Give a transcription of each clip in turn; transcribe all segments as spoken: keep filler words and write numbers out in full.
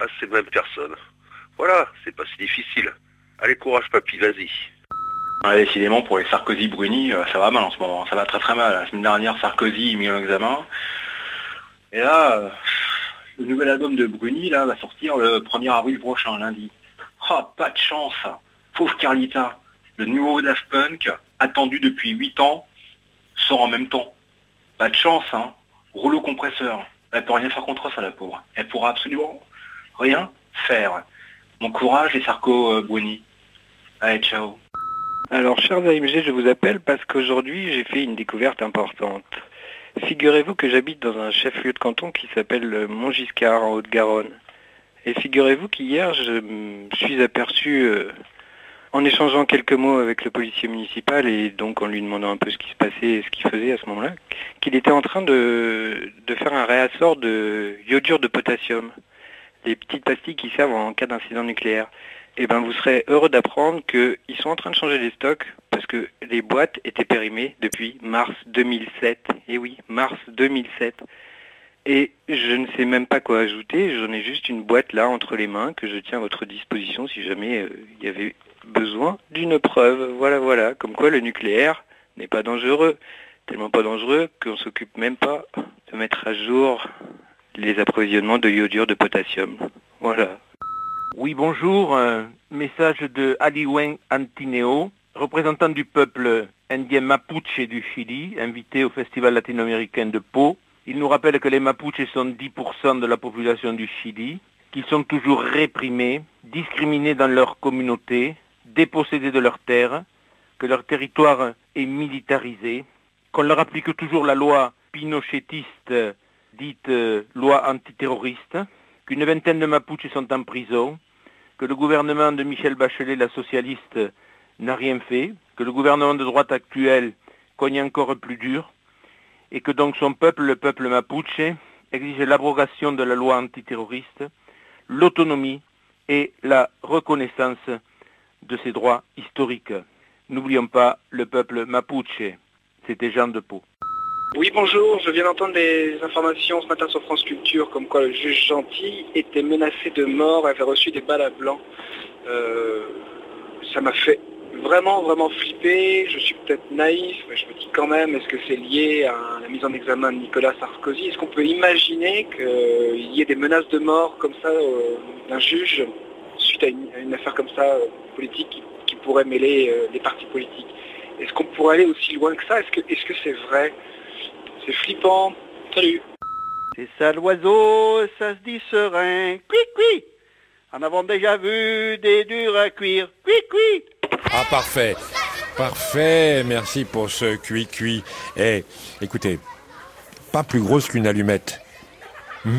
à ces mêmes personnes. Voilà, c'est pas si difficile. Allez, courage papy, vas-y. Ouais, décidément, pour les Sarkozy-Bruni, ça va mal en ce moment. Ça va très très mal. La semaine dernière, Sarkozy mis en examen. Et là, euh, le nouvel album de Bruni là, va sortir le premier avril prochain, lundi. Oh, pas de chance. Pauvre Carlita. Le nouveau Daft Punk, attendu depuis huit ans, sort en même temps. Pas de chance, hein. Rouleau compresseur. Elle peut rien faire contre ça, la pauvre. Elle pourra absolument rien faire. Mon courage, les Sarko-Bruni. Allez, ciao. Alors, chers A M G, je vous appelle parce qu'aujourd'hui, j'ai fait une découverte importante. Figurez-vous que j'habite dans un chef-lieu de canton qui s'appelle Montgiscard, en Haute-Garonne. Et figurez-vous qu'hier, je me suis aperçu, euh, en échangeant quelques mots avec le policier municipal et donc en lui demandant un peu ce qui se passait et ce qu'il faisait à ce moment-là, qu'il était en train de, de faire un réassort de iodure de potassium, les petites pastilles qui servent en cas d'incident nucléaire. Eh bien, vous serez heureux d'apprendre qu'ils sont en train de changer les stocks parce que les boîtes étaient périmées depuis mars deux mille sept. Et oui, mars deux mille sept. Et je ne sais même pas quoi ajouter, j'en ai juste une boîte là entre les mains que je tiens à votre disposition si jamais euh, il y avait besoin d'une preuve. Voilà, voilà, comme quoi le nucléaire n'est pas dangereux. Tellement pas dangereux qu'on s'occupe même pas de mettre à jour les approvisionnements de iodure de potassium. Voilà. Oui, bonjour. Un message de Aliwen Antineo, représentant du peuple indien Mapuche du Chili, invité au Festival latino-américain de Pau. Il nous rappelle que les Mapuches sont dix pour cent de la population du Chili, qu'ils sont toujours réprimés, discriminés dans leur communauté, dépossédés de leurs terres, que leur territoire est militarisé, qu'on leur applique toujours la loi pinochetiste, dite euh, loi antiterroriste, qu'une vingtaine de Mapuches sont en prison, que le gouvernement de Michel Bachelet, la socialiste, n'a rien fait, que le gouvernement de droite actuel cogne encore plus dur, et que donc son peuple, le peuple Mapuche, exige l'abrogation de la loi antiterroriste, l'autonomie et la reconnaissance de ses droits historiques. N'oublions pas le peuple Mapuche. C'était Jean de Pau. Oui, bonjour, je viens d'entendre des informations ce matin sur France Culture comme quoi le juge Gentil était menacé de mort, avait reçu des balles à blanc. Euh, ça m'a fait vraiment, vraiment flipper. Je suis peut-être naïf, mais je me dis quand même, est-ce que c'est lié à la mise en examen de Nicolas Sarkozy? Est-ce qu'on peut imaginer qu'il y ait des menaces de mort comme ça euh, d'un juge suite à une, à une affaire comme ça euh, politique qui, qui pourrait mêler euh, les partis politiques? Est-ce qu'on pourrait aller aussi loin que ça? Est-ce que est-ce que c'est vrai? C'est flippant. Salut. C'est ça l'oiseau, ça se dit serein. Cui cui. En avons déjà vu des durs à cuire. Cui cui. Ah, parfait. Parfait. Merci pour ce cui cui. Eh, écoutez, pas plus grosse qu'une allumette. Hmm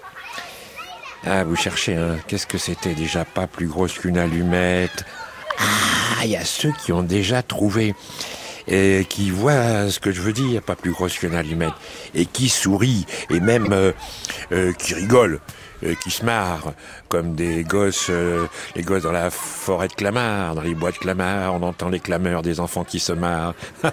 ah, vous cherchez, hein. Qu'est-ce que c'était déjà pas plus grosse qu'une allumette? Ah, il y a ceux qui ont déjà trouvé. Et qui voit ce que je veux dire, pas plus grosse qu'une allumette, et qui sourit, et même euh, euh, qui rigole, euh, qui se marre, comme des gosses, euh, les gosses dans la forêt de Clamart, dans les bois de Clamart, on entend les clameurs des enfants qui se marrent.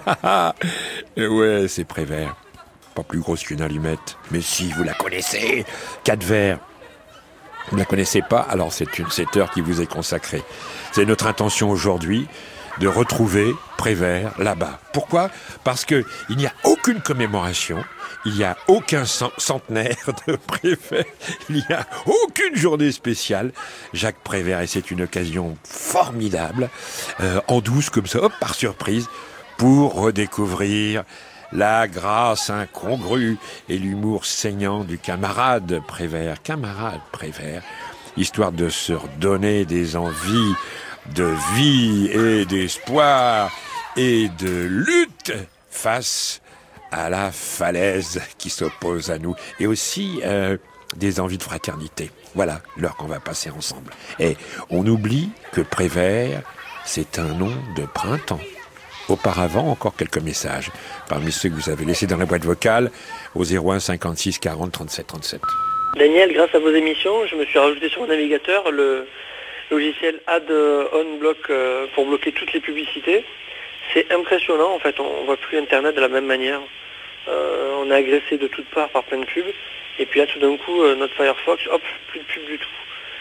Et ouais, c'est Prévert, pas plus grosse qu'une allumette. Mais si, vous la connaissez, quatre vers. Vous ne la connaissez pas, alors c'est une cette heure qui vous est consacrée. C'est notre intention aujourd'hui de retrouver Prévert là-bas. Pourquoi? Parce que il n'y a aucune commémoration, il n'y a aucun centenaire de Prévert, il n'y a aucune journée spéciale. Jacques Prévert, et c'est une occasion formidable, euh, en douce comme ça, hop, par surprise, pour redécouvrir la grâce incongrue et l'humour saignant du camarade Prévert. Camarade Prévert, histoire de se redonner des envies de vie et d'espoir et de lutte face à la falaise qui s'oppose à nous, et aussi euh, des envies de fraternité. Voilà l'heure qu'on va passer ensemble. Et on oublie que Prévert, c'est un nom de printemps. Auparavant, encore quelques messages parmi ceux que vous avez laissés dans la boîte vocale au zéro un cinquante-six quarante trente-sept trente-sept. Daniel, grâce à vos émissions, je me suis rajouté sur mon navigateur le logiciel Ad On Block euh, pour bloquer toutes les publicités. C'est impressionnant, en fait, on voit plus Internet de la même manière. Euh, on est agressé de toutes parts par plein de pubs, et puis là tout d'un coup, euh, notre Firefox, hop, plus de pub du tout.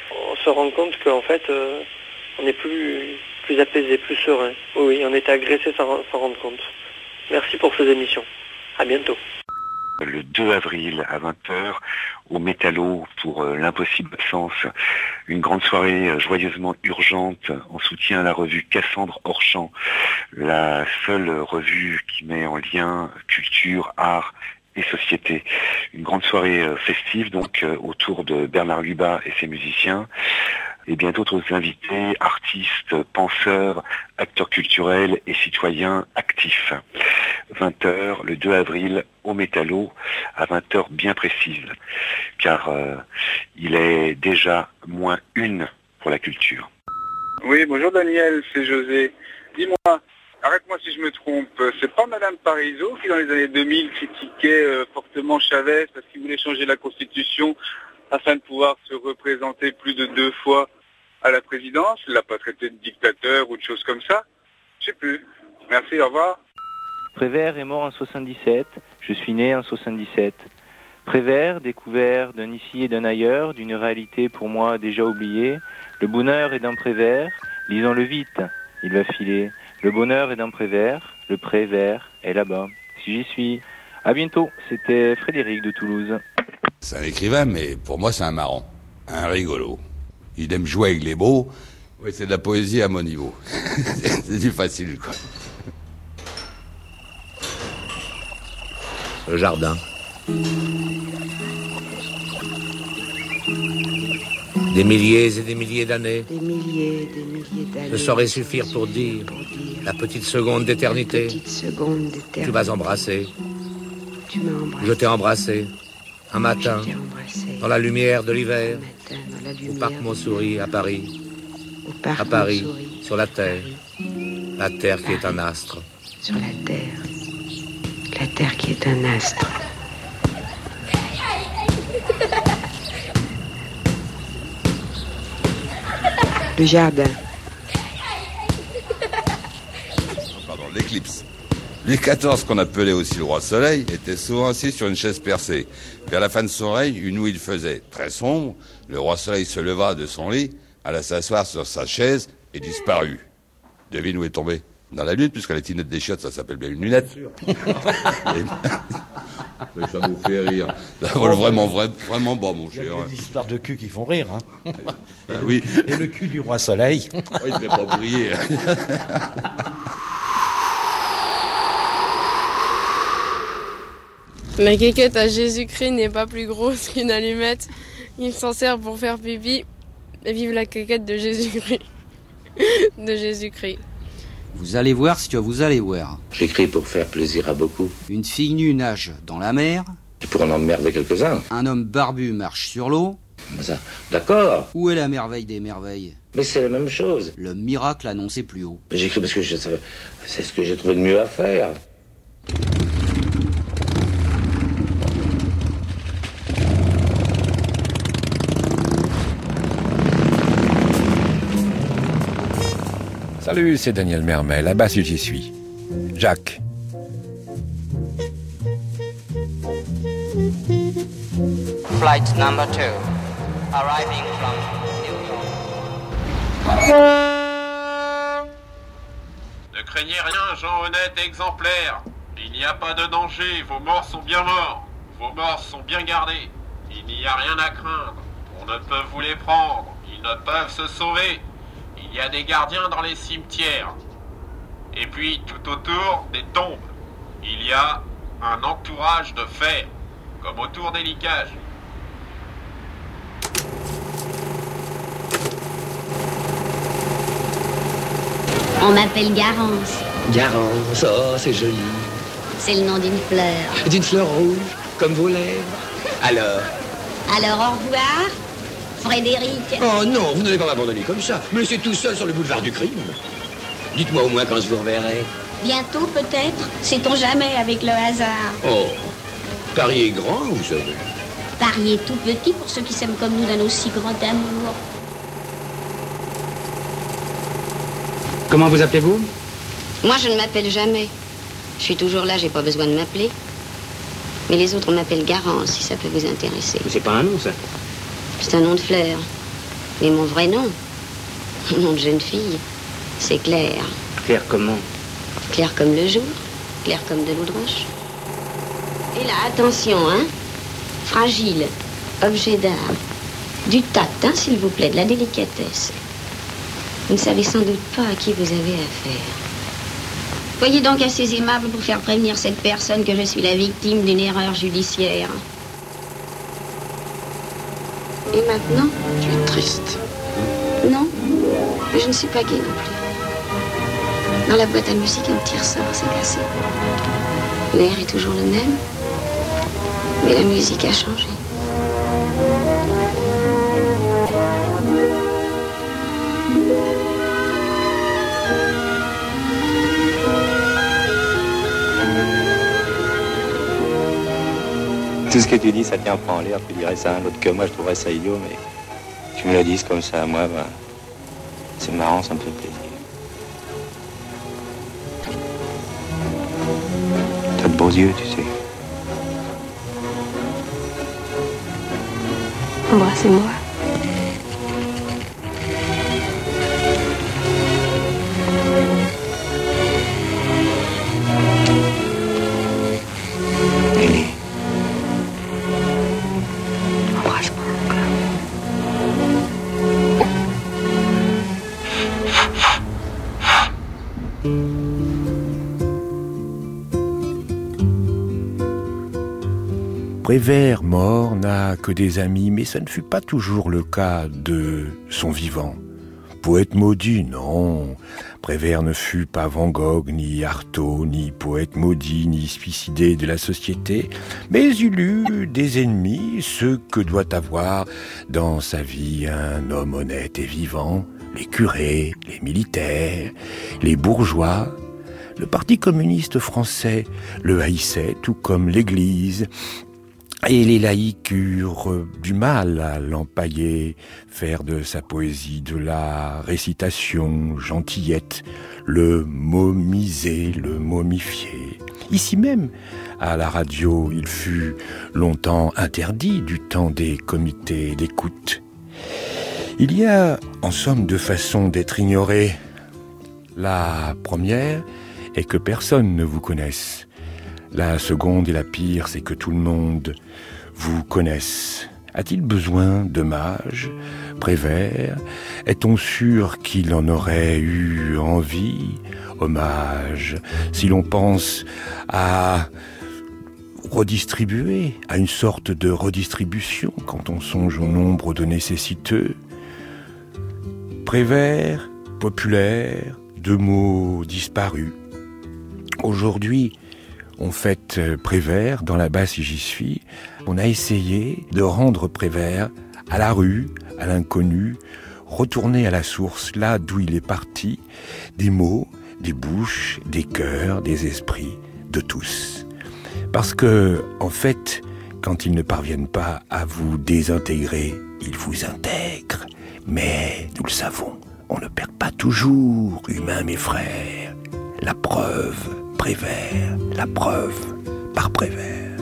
se rend compte qu'en fait, euh, on est plus, plus apaisé, plus serein. Oui, on était agressé sans s'en rendre compte. Merci pour ces émissions. À bientôt. Le deux avril à vingt heures au Métallo pour euh, l'impossible absence, une grande soirée euh, joyeusement urgente en soutien à la revue Cassandre Hors-Champ, la seule revue qui met en lien culture, art et société. Une grande soirée euh, festive donc euh, autour de Bernard Lubat et ses musiciens et bien d'autres invités, artistes, penseurs, acteurs culturels et citoyens actifs. vingt heures, le deux avril, au Métallo, à vingt heures bien précises, car euh, il est déjà moins une pour la culture. Oui, bonjour Daniel, c'est José. Dis-moi, arrête-moi si je me trompe, c'est pas Madame Parizeau qui dans les années deux mille critiquait euh, fortement Chavez parce qu'il voulait changer la Constitution afin de pouvoir se représenter plus de deux fois à la présidence? Il l'a pas traité de dictateur ou de choses comme ça? Je sais plus. Merci, au revoir. Prévert est mort en soixante-dix-sept, je suis né en soixante-dix-sept. Prévert, découvert d'un ici et d'un ailleurs, d'une réalité pour moi déjà oubliée. Le bonheur est dans Prévert, lisons-le vite, il va filer. Le bonheur est dans Prévert, le Prévert est là-bas. Si j'y suis. À bientôt, c'était Frédéric de Toulouse. C'est un écrivain, mais pour moi c'est un marrant, un rigolo. Il aime jouer avec les mots. Oui, c'est de la poésie à mon niveau. C'est du facile, quoi. Le jardin. Des milliers et des milliers d'années. Des milliers et des milliers d'années. Ne saurait suffire pour dire, pour dire la petite seconde d'éternité. Petite seconde d'éternité. Tu m'as embrassé. Tu m'as embrassé. Je t'ai embrassé. Un matin, embrassé. Dans la lumière de l'hiver, matin, dans la lumière au parc Montsouris à Paris, au parc à Paris, Montsouris, sur la terre, Paris. la terre qui Paris. est un astre. Sur la terre, la terre qui est un astre. Le jardin. Pardon, l'éclipse. Louis quatorze, qu'on appelait aussi le roi soleil, était souvent assis sur une chaise percée. Vers la fin de son règne, une nuit il faisait très sombre, le roi soleil se leva de son lit, alla s'asseoir sur sa chaise et disparut. Devine où est tombé? Dans la lune, puisque la tinette des chiottes, ça s'appelle bien une lunette. Mais ça vous fait rire. Ça vole vraiment, vraiment, vraiment bon, mon cher. Il y a des histoires de cul qui font rire, hein. Ah oui. Et le cul du roi soleil. Oh, il ne devait pas briller. Ma quéquette à Jésus-Christ n'est pas plus grosse qu'une allumette. Il s'en sert pour faire pipi. Et vive la quéquette de Jésus-Christ. De Jésus-Christ. Vous allez voir ce que vous allez voir. J'écris pour faire plaisir à beaucoup. Une fille nue nage dans la mer. Et pour en emmerder quelques-uns. Un homme barbu marche sur l'eau. Ça, d'accord. Où est la merveille des merveilles? Mais c'est la même chose. Le miracle annoncé plus haut. J'écris parce que je, c'est ce que j'ai trouvé de mieux à faire. Salut, c'est Daniel Mermel, à basse j'y suis. Jacques. Flight number two, arriving from New York. Ne craignez rien, gens honnêtes et exemplaires. Il n'y a pas de danger, vos morts sont bien morts. Vos morts sont bien gardés. Il n'y a rien à craindre. On ne peut vous les prendre. Ils ne peuvent se sauver. Il y a des gardiens dans les cimetières. Et puis, tout autour, des tombes. Il y a un entourage de fer, comme autour des liquages. On m'appelle Garance. Garance, oh, c'est joli. C'est le nom d'une fleur. D'une fleur rouge, comme vos lèvres. Alors Alors, au revoir, Frédéric. Oh non, vous n'allez pas m'abandonner comme ça. Me laisser tout seul sur le boulevard du crime. Dites-moi au moins quand je vous reverrai. Bientôt, peut-être. Sait-on jamais avec le hasard. Oh, Paris est grand, vous savez. Paris est tout petit pour ceux qui s'aiment comme nous d'un aussi grand amour. Comment vous appelez-vous? Moi, je ne m'appelle jamais. Je suis toujours là, j'ai pas besoin de m'appeler. Mais les autres m'appellent Garance, si ça peut vous intéresser. Mais c'est pas un nom, ça. C'est un nom de fleur. Mais mon vrai nom, mon nom de jeune fille, c'est Claire. Claire comment? Claire comme le jour, claire comme de l'eau de roche. Et là, attention, hein. Fragile, objet d'art. Du tact, hein, s'il vous plaît, de la délicatesse. Vous ne savez sans doute pas à qui vous avez affaire. Soyez donc assez aimable pour faire prévenir cette personne que je suis la victime d'une erreur judiciaire. Et maintenant? Tu es triste. Non, mais je ne suis pas gaie non plus. Dans la boîte à musique, un petit ressort s'est cassé. L'air est toujours le même, mais la musique a changé. Tout ce que tu dis, ça tient pas en l'air. Tu dirais ça à un autre que moi, je trouverais ça idiot, mais tu me le dises comme ça à moi, bah, c'est marrant, ça me fait plaisir. T'as de beaux yeux, tu sais. Embrassez-moi. Nelly. Embrasse-moi encore. Prévert mort n'a que des amis, mais ça ne fut pas toujours le cas de son vivant. Poète maudit, non. Prévert ne fut pas Van Gogh, ni Artaud, ni poète maudit, ni suicidé de la société, mais il eut des ennemis, ceux que doit avoir dans sa vie un homme honnête et vivant, les curés, les militaires, les bourgeois. Le Parti communiste français le haïssait, tout comme l'Église. Et les laïcs eurent du mal à l'empailler, faire de sa poésie de la récitation gentillette, le momiser, le momifier. Ici même, à la radio, il fut longtemps interdit du temps des comités d'écoute. Il y a, en somme, deux façons d'être ignoré. La première est que personne ne vous connaisse. La seconde et la pire, c'est que tout le monde vous connaisse. A-t-il besoin d'hommage, Prévert? Est-on sûr qu'il en aurait eu envie? Hommage, si l'on pense à redistribuer, à une sorte de redistribution, quand on songe au nombre de nécessiteux. Prévert, populaire, deux mots disparus. Aujourd'hui, on fête Prévert dans la basse et j'y suis. On a essayé de rendre Prévert à la rue, à l'inconnu, retourner à la source, là d'où il est parti, des mots, des bouches, des cœurs, des esprits, de tous. Parce que, en fait, quand ils ne parviennent pas à vous désintégrer, ils vous intègrent. Mais, nous le savons, on ne perd pas toujours, humains mes frères. La preuve, Prévert, la preuve par Prévert.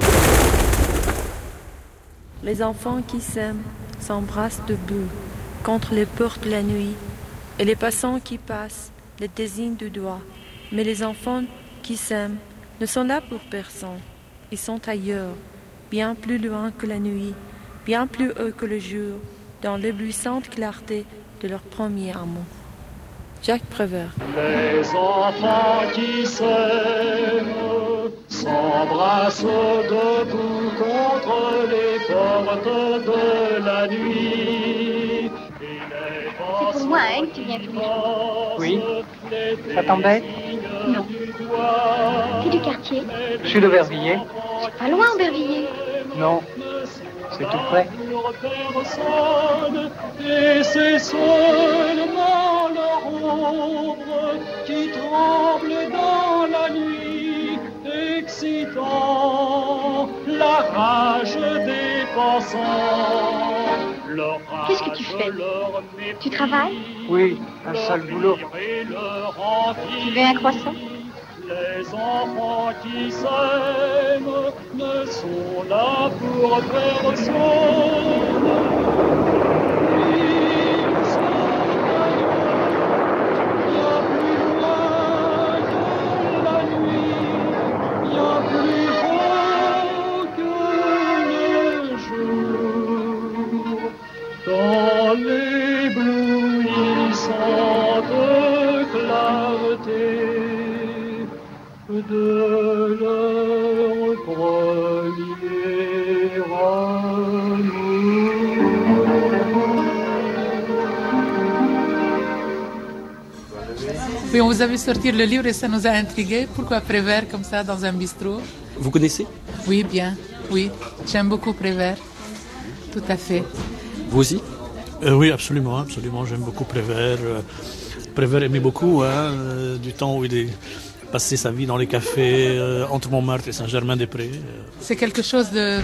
Les enfants qui s'aiment s'embrassent debout contre les portes de la nuit, et les passants qui passent les désignent du doigt. Mais les enfants qui s'aiment ne sont là pour personne. Ils sont ailleurs, bien plus loin que la nuit, bien plus haut que le jour, dans l'éblouissante clarté de leur premier amour. Jacques Prévert. Les enfants qui s'aiment s'embrassent debout contre les portes de la nuit. C'est pour moi, hein, que tu viens tous les jours. Oui. Ça t'embête? Non. Tu es du quartier? Je suis de Vervilliers. C'est pas loin, Aubervilliers. Non. C'est tout près. Et c'est seulement leur ombre qui tremble dans la nuit, excitant la rage des passants. Qu'est-ce que tu fais? Tu travailles? Oui, un sale boulot. Tu veux un croissant? Les enfants qui s'aiment ne sont là pour personne. l'éblouissante clarté de leur premier amour. Puis on vous a vu sortir le livre et ça nous a intrigués. Pourquoi Prévert comme ça dans un bistrot? Vous connaissez? Oui, bien. Oui, j'aime beaucoup Prévert. Tout à fait. Vous aussi? euh, Oui, absolument, absolument. J'aime beaucoup Prévert. Euh, Prévert aimait beaucoup, hein, euh, du temps où il est passé sa vie dans les cafés euh, entre Montmartre et Saint-Germain-des-Prés. Euh. C'est quelque chose de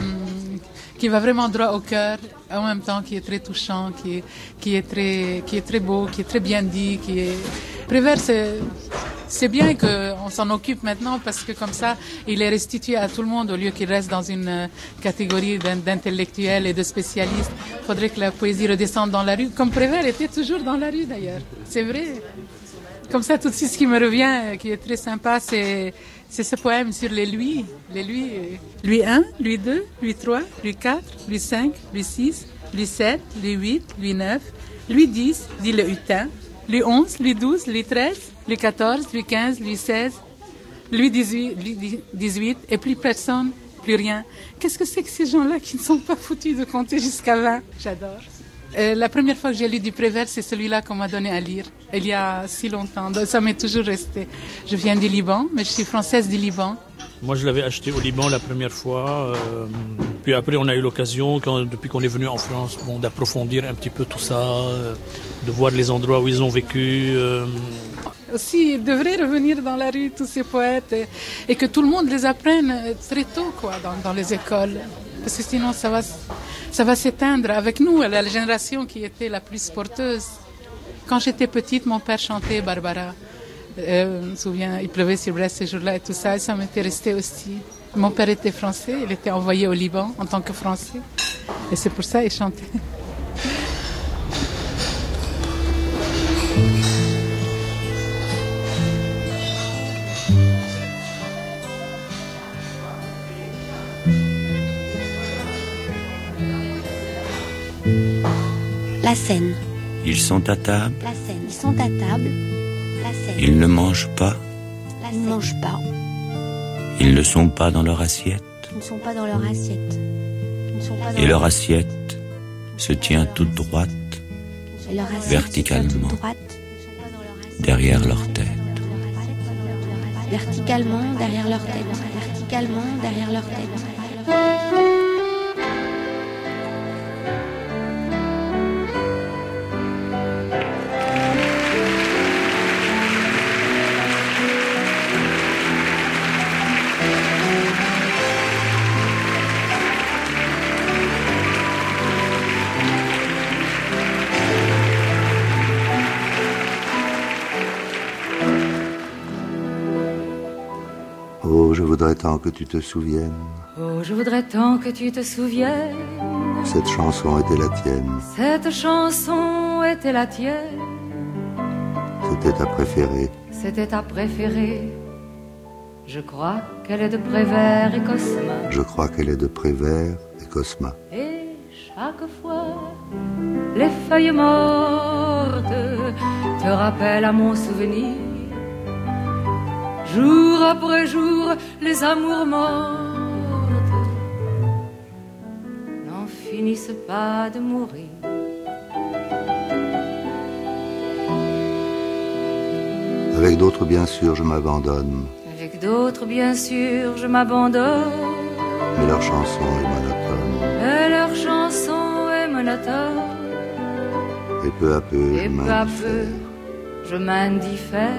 qui va vraiment droit au cœur, en même temps qui est très touchant, qui est, qui est très, qui est très beau, qui est très bien dit, qui est Prévert, c'est c'est bien qu'on s'en occupe maintenant parce que comme ça, il est restitué à tout le monde au lieu qu'il reste dans une catégorie d'intellectuels et de spécialistes. Il faudrait que la poésie redescende dans la rue, comme Prévert était toujours dans la rue d'ailleurs. C'est vrai. Comme ça, tout de suite, ce qui me revient, qui est très sympa, c'est c'est ce poème sur les Louis. Les Louis, Louis un, Louis deux, Louis trois, Louis quatre, Louis cinq, Louis six, Louis sept, Louis huit, Louis neuf, Louis dix, dit le hutin, Louis onze, Louis douze, Louis treize, Louis quatorze, Louis quinze, Louis seize, Louis dix-huit, Louis dix-huit, et plus personne, plus rien. Qu'est-ce que c'est que ces gens-là qui ne sont pas foutus de compter jusqu'à vingt? J'adore. Euh, la première fois que j'ai lu du Prévert, c'est celui-là qu'on m'a donné à lire, il y a si longtemps. Ça m'est toujours resté. Je viens du Liban, mais je suis française du Liban. Moi, je l'avais acheté au Liban la première fois. Euh, puis après, on a eu l'occasion, quand, depuis qu'on est venu en France, bon, d'approfondir un petit peu tout ça, euh, de voir les endroits où ils ont vécu. Euh. Aussi, ils devraient revenir dans la rue, tous ces poètes, et, et que tout le monde les apprenne très tôt, quoi, dans, dans les écoles. Parce que sinon, ça va... Ça va s'éteindre avec nous, la génération qui était la plus porteuse. Quand j'étais petite, mon père chantait Barbara. Euh, je me souviens, il pleuvait sur Brest ce jour-là et tout ça, et ça m'était resté aussi. Mon père était français, il était envoyé au Liban en tant que français. Et c'est pour ça qu'il chantait. La scène. Ils sont à table. La scène. Ils sont à table. La scène. Ils ne mangent pas. La scène. Ils ne mangent pas. Ils ne sont pas dans leur assiette. Ils ne sont pas dans leur assiette. Ils ne sont pas dans Et leur assiette se tient toute droite, Et leur assiette verticalement, se tient toute droite, derrière leur tête. Verticalement derrière leur tête. Verticalement derrière leur tête. Oh, je voudrais tant que tu te souviennes. Oh, je voudrais tant que tu te souviennes. Cette chanson était la tienne. Cette chanson était la tienne. C'était ta préférée. C'était ta préférée. Je crois qu'elle est de Prévert et Cosma. Je crois qu'elle est de Prévert et Cosma. Et chaque fois, les feuilles mortes te rappellent à mon souvenir. Jour après jour, les amours mortes n'en finissent pas de mourir. Avec d'autres, bien sûr, je m'abandonne. Avec d'autres, bien sûr, je m'abandonne. Mais leur chanson est monotone. Mais leur chanson est monotone. Et peu à peu, Et je peu à m'indiffère. peu, je m'indiffère.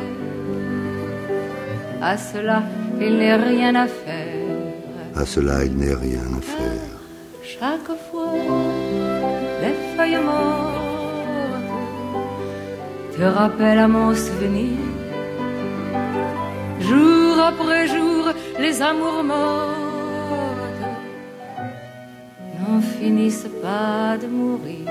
À cela, il n'est rien à faire. À cela, il n'est rien à faire. Chaque fois, les feuilles mortes te rappellent à mon souvenir. Jour après jour, les amours mortes n'en finissent pas de mourir.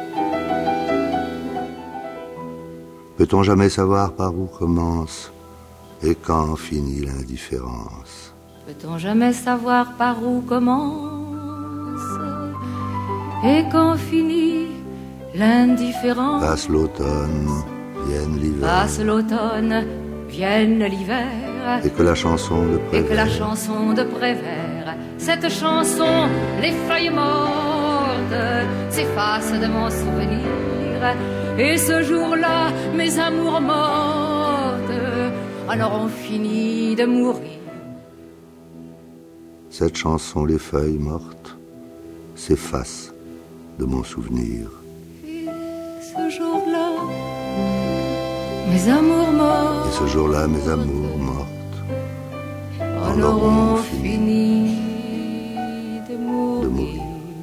Peut-on jamais savoir par où commence et quand finit l'indifférence? Peut-on jamais savoir par où commence et quand finit l'indifférence. Passe l'automne, vienne l'hiver. Passe l'automne, vienne l'hiver. Et que la chanson de Prévert. Et que la chanson de Prévert, cette chanson, les feuilles mortes, s'efface de mon souvenir. Et ce jour-là, mes amours mortes en auront fini de mourir. Cette chanson, les feuilles mortes, s'efface de mon souvenir. Et ce jour-là, mes amours morts. Et ce jour-là, mes amours mortes en auront fini de mourir. De mourir.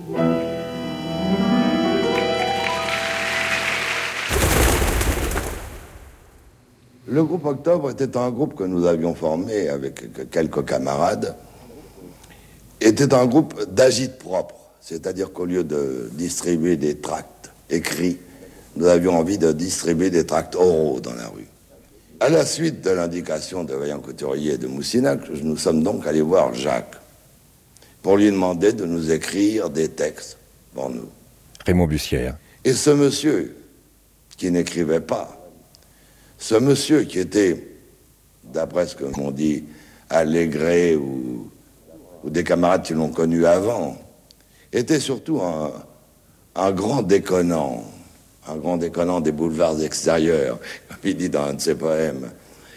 Le groupe Octobre était un groupe que nous avions formé avec quelques camarades. Était un groupe d'agite propre, c'est-à-dire qu'au lieu de distribuer des tracts écrits, nous avions envie de distribuer des tracts oraux dans la rue. À la suite de l'indication de Vaillant Couturier et de Moussinac, nous sommes donc allés voir Jacques pour lui demander de nous écrire des textes pour nous. Raymond Bussière. Et ce monsieur qui n'écrivait pas, ce monsieur qui était, d'après ce que m'ont dit, Allégret ou, ou des camarades qui l'ont connu avant, était surtout un, un grand déconnant, un grand déconnant des boulevards extérieurs, comme il dit dans un de ses poèmes.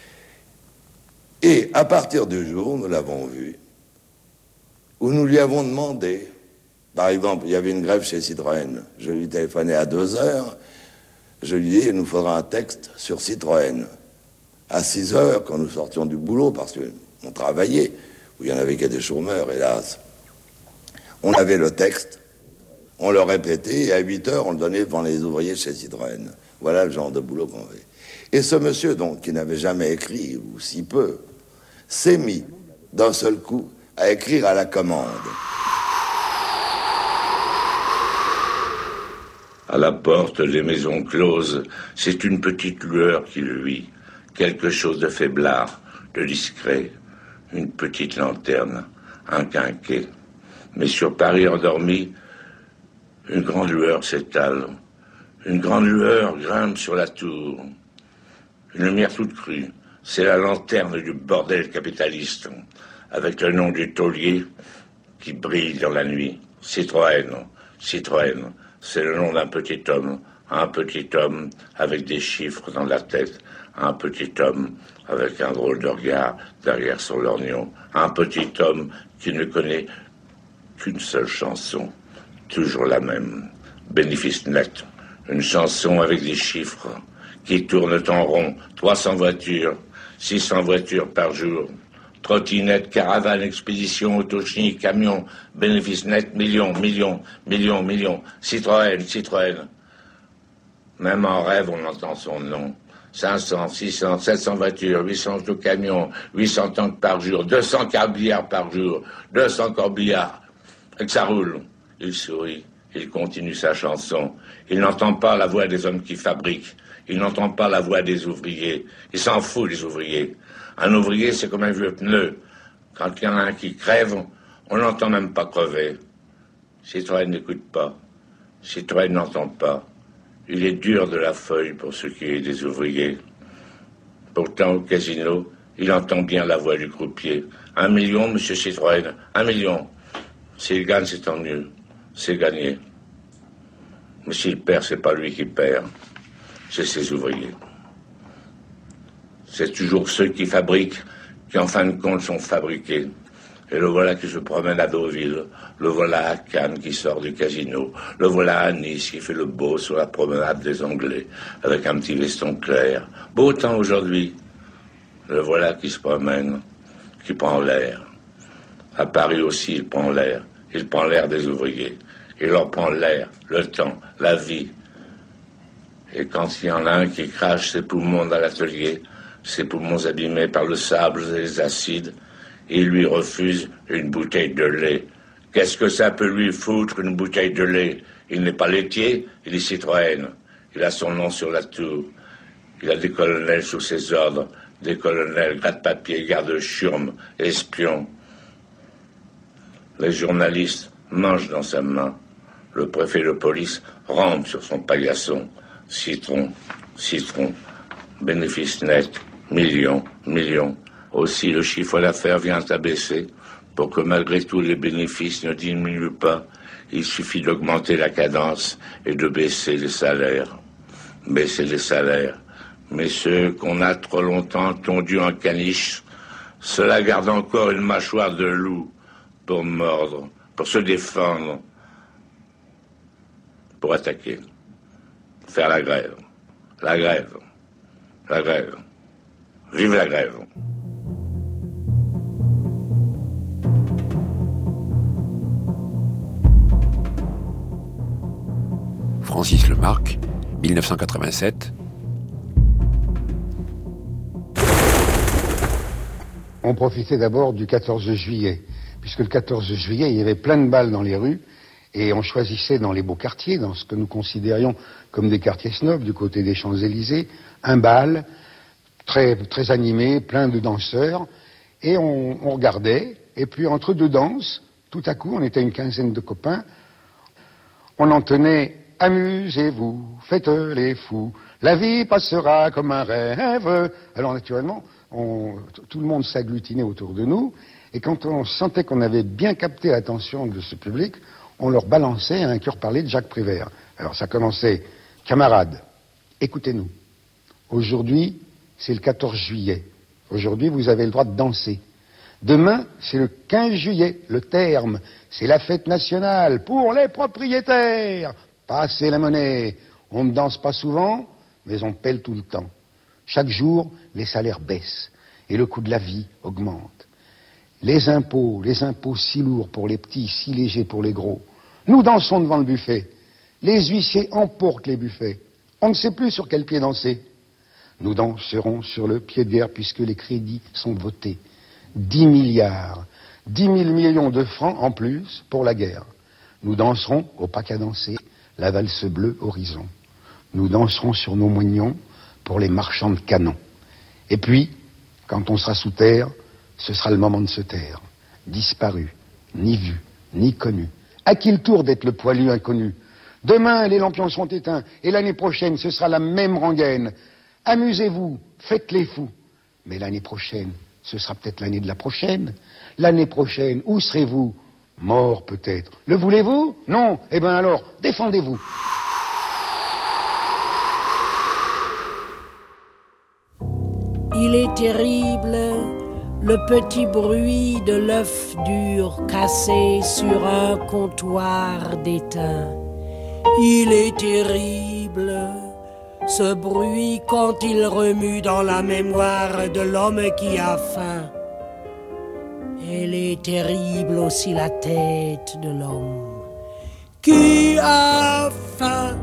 Et à partir du jour, nous l'avons vu, où nous lui avons demandé, par exemple, il y avait une grève chez Citroën, je lui téléphonais à deux heures, je lui dis, il nous faudra un texte sur Citroën. À six heures, quand nous sortions du boulot, parce qu'on travaillait, où il y en avait que des chômeurs, hélas, on avait le texte, on le répétait, et à huit heures, on le donnait devant les ouvriers chez Citroën. Voilà le genre de boulot qu'on fait. Et ce monsieur, donc, qui n'avait jamais écrit, ou si peu, s'est mis, d'un seul coup, à écrire à la commande. À la porte des maisons closes, c'est une petite lueur qui luit, quelque chose de faiblard, de discret, une petite lanterne, un quinquet. Mais sur Paris endormi, une grande lueur s'étale, une grande lueur grimpe sur la tour. Une lumière toute crue, c'est la lanterne du bordel capitaliste, avec le nom du taulier qui brille dans la nuit. Citroën, Citroën. C'est le nom d'un petit homme, un petit homme avec des chiffres dans la tête, un petit homme avec un drôle de regard derrière son lorgnon, un petit homme qui ne connaît qu'une seule chanson, toujours la même, bénéfice net, une chanson avec des chiffres qui tournent en rond, trois cents voitures, six cents voitures par jour, trottinette, caravane, expédition, auto-chini, camion, bénéfice net, millions, millions, millions, millions. Citroën, Citroën. Même en rêve, on entend son nom. cinq cents, six cents, sept cents voitures, huit cents auto-camions, huit cents tanks par jour, deux cents corbillards par jour, deux cents corbillards. Et que ça roule. Il sourit, il continue sa chanson. Il n'entend pas la voix des hommes qui fabriquent. Il n'entend pas la voix des ouvriers. Il s'en fout des ouvriers. Un ouvrier, c'est comme un vieux pneu. Quand il y en a un qui crève, on n'entend même pas crever. Citroën n'écoute pas. Citroën n'entend pas. Il est dur de la feuille pour ce qui est des ouvriers. Pourtant, au casino, il entend bien la voix du croupier. Un million, monsieur Citroën, un million. S'il gagne, c'est tant mieux. C'est gagné. Mais s'il perd, c'est pas lui qui perd. C'est ses ouvriers. C'est toujours ceux qui fabriquent qui, en fin de compte, sont fabriqués. Et le voilà qui se promène à Deauville, le voilà à Cannes qui sort du casino, le voilà à Nice qui fait le beau sur la promenade des Anglais, avec un petit veston clair. Beau temps aujourd'hui. Le voilà qui se promène, qui prend l'air. À Paris aussi, il prend l'air. Il prend l'air des ouvriers. Il leur prend l'air, le temps, la vie. Et quand il y en a un qui crache ses poumons dans l'atelier, ses poumons abîmés par le sable et les acides, il lui refuse une bouteille de lait. Qu'est-ce que ça peut lui foutre, une bouteille de lait? Il n'est pas laitier, il est Citroën. Il a son nom sur la tour. Il a des colonels sous ses ordres, des colonels gratte-papier, garde-chiourme, espions. Les journalistes mangent dans sa main. Le préfet de police rentre sur son paillasson. Citron, citron, bénéfice net, millions, millions. Aussi, le chiffre d'affaires vient à baisser. Pour que malgré tout les bénéfices ne diminuent pas, il suffit d'augmenter la cadence et de baisser les salaires. Baisser les salaires. Mais ceux qu'on a trop longtemps tondus en caniche, cela garde encore une mâchoire de loup pour mordre, pour se défendre, pour attaquer, faire la grève, la grève, la grève. Vive la grève. Francis Lemarque, mille neuf cent quatre-vingt-sept. On profitait d'abord du quatorze juillet, puisque le quatorze juillet, il y avait plein de balles dans les rues, et on choisissait dans les beaux quartiers, dans ce que nous considérions comme des quartiers snobs, du côté des Champs-Élysées, un bal très, très animé, plein de danseurs, et on, on regardait, et puis entre deux danses, tout à coup, on était une quinzaine de copains, on entonnait « Amusez-vous, faites les fous, la vie passera comme un rêve ». Alors naturellement, on, tout le monde s'agglutinait autour de nous, et quand on sentait qu'on avait bien capté l'attention de ce public, on leur balançait un cœur parlé de Jacques Prévert. Alors ça commençait « Camarades, écoutez-nous, aujourd'hui c'est le quatorze juillet, aujourd'hui vous avez le droit de danser. Demain, c'est le quinze juillet, le terme, c'est la fête nationale pour les propriétaires. Passez la monnaie, on ne danse pas souvent, mais on pèle tout le temps. Chaque jour, les salaires baissent et le coût de la vie augmente. Les impôts, les impôts si lourds pour les petits, si légers pour les gros. Nous dansons devant le buffet. Les huissiers emportent les buffets. On ne sait plus sur quel pied danser. Nous danserons sur le pied de guerre puisque les crédits sont votés. Dix milliards, dix mille millions de francs en plus pour la guerre. Nous danserons au pas qu'à danser la valse bleue horizon. Nous danserons sur nos moignons pour les marchands de canons. Et puis, quand on sera sous terre, ce sera le moment de se taire. Disparu, ni vu, ni connu. À qui le tour d'être le poilu inconnu? Demain, les lampions seront éteints, et l'année prochaine, ce sera la même rengaine. Amusez-vous, faites les fous. Mais l'année prochaine, ce sera peut-être l'année de la prochaine. L'année prochaine, où serez-vous? Mort peut-être. Le voulez-vous? Non. Eh bien alors, défendez-vous. Il est terrible, le petit bruit de l'œuf dur cassé sur un comptoir d'étain. Il est terrible, ce bruit quand il remue dans la mémoire de l'homme qui a faim. Elle est terrible aussi la tête de l'homme qui a faim.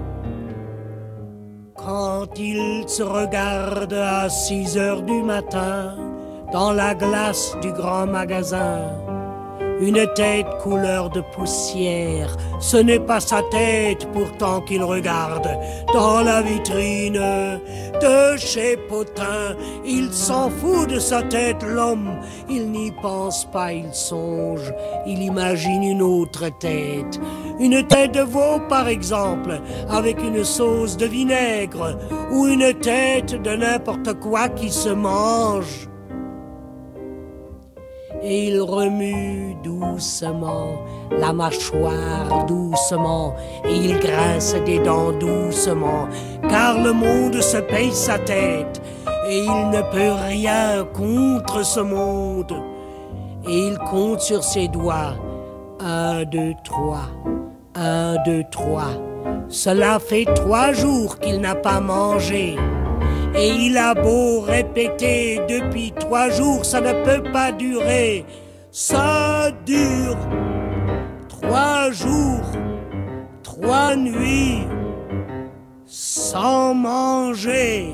Quand il se regarde à six heures du matin dans la glace du grand magasin, une tête couleur de poussière, ce n'est pas sa tête pourtant qu'il regarde dans la vitrine de chez Potin. Il s'en fout de sa tête, l'homme, il n'y pense pas, il songe, il imagine une autre tête. Une tête de veau par exemple, avec une sauce de vinaigre, ou une tête de n'importe quoi qui se mange. Et il remue doucement la mâchoire doucement, et il grince des dents doucement, car le monde se paye sa tête, et il ne peut rien contre ce monde. Et il compte sur ses doigts, un, deux, trois, un, deux, trois. Cela fait trois jours qu'il n'a pas mangé. Et il a beau répéter depuis trois jours, ça ne peut pas durer. Ça dure trois jours, trois nuits, sans manger.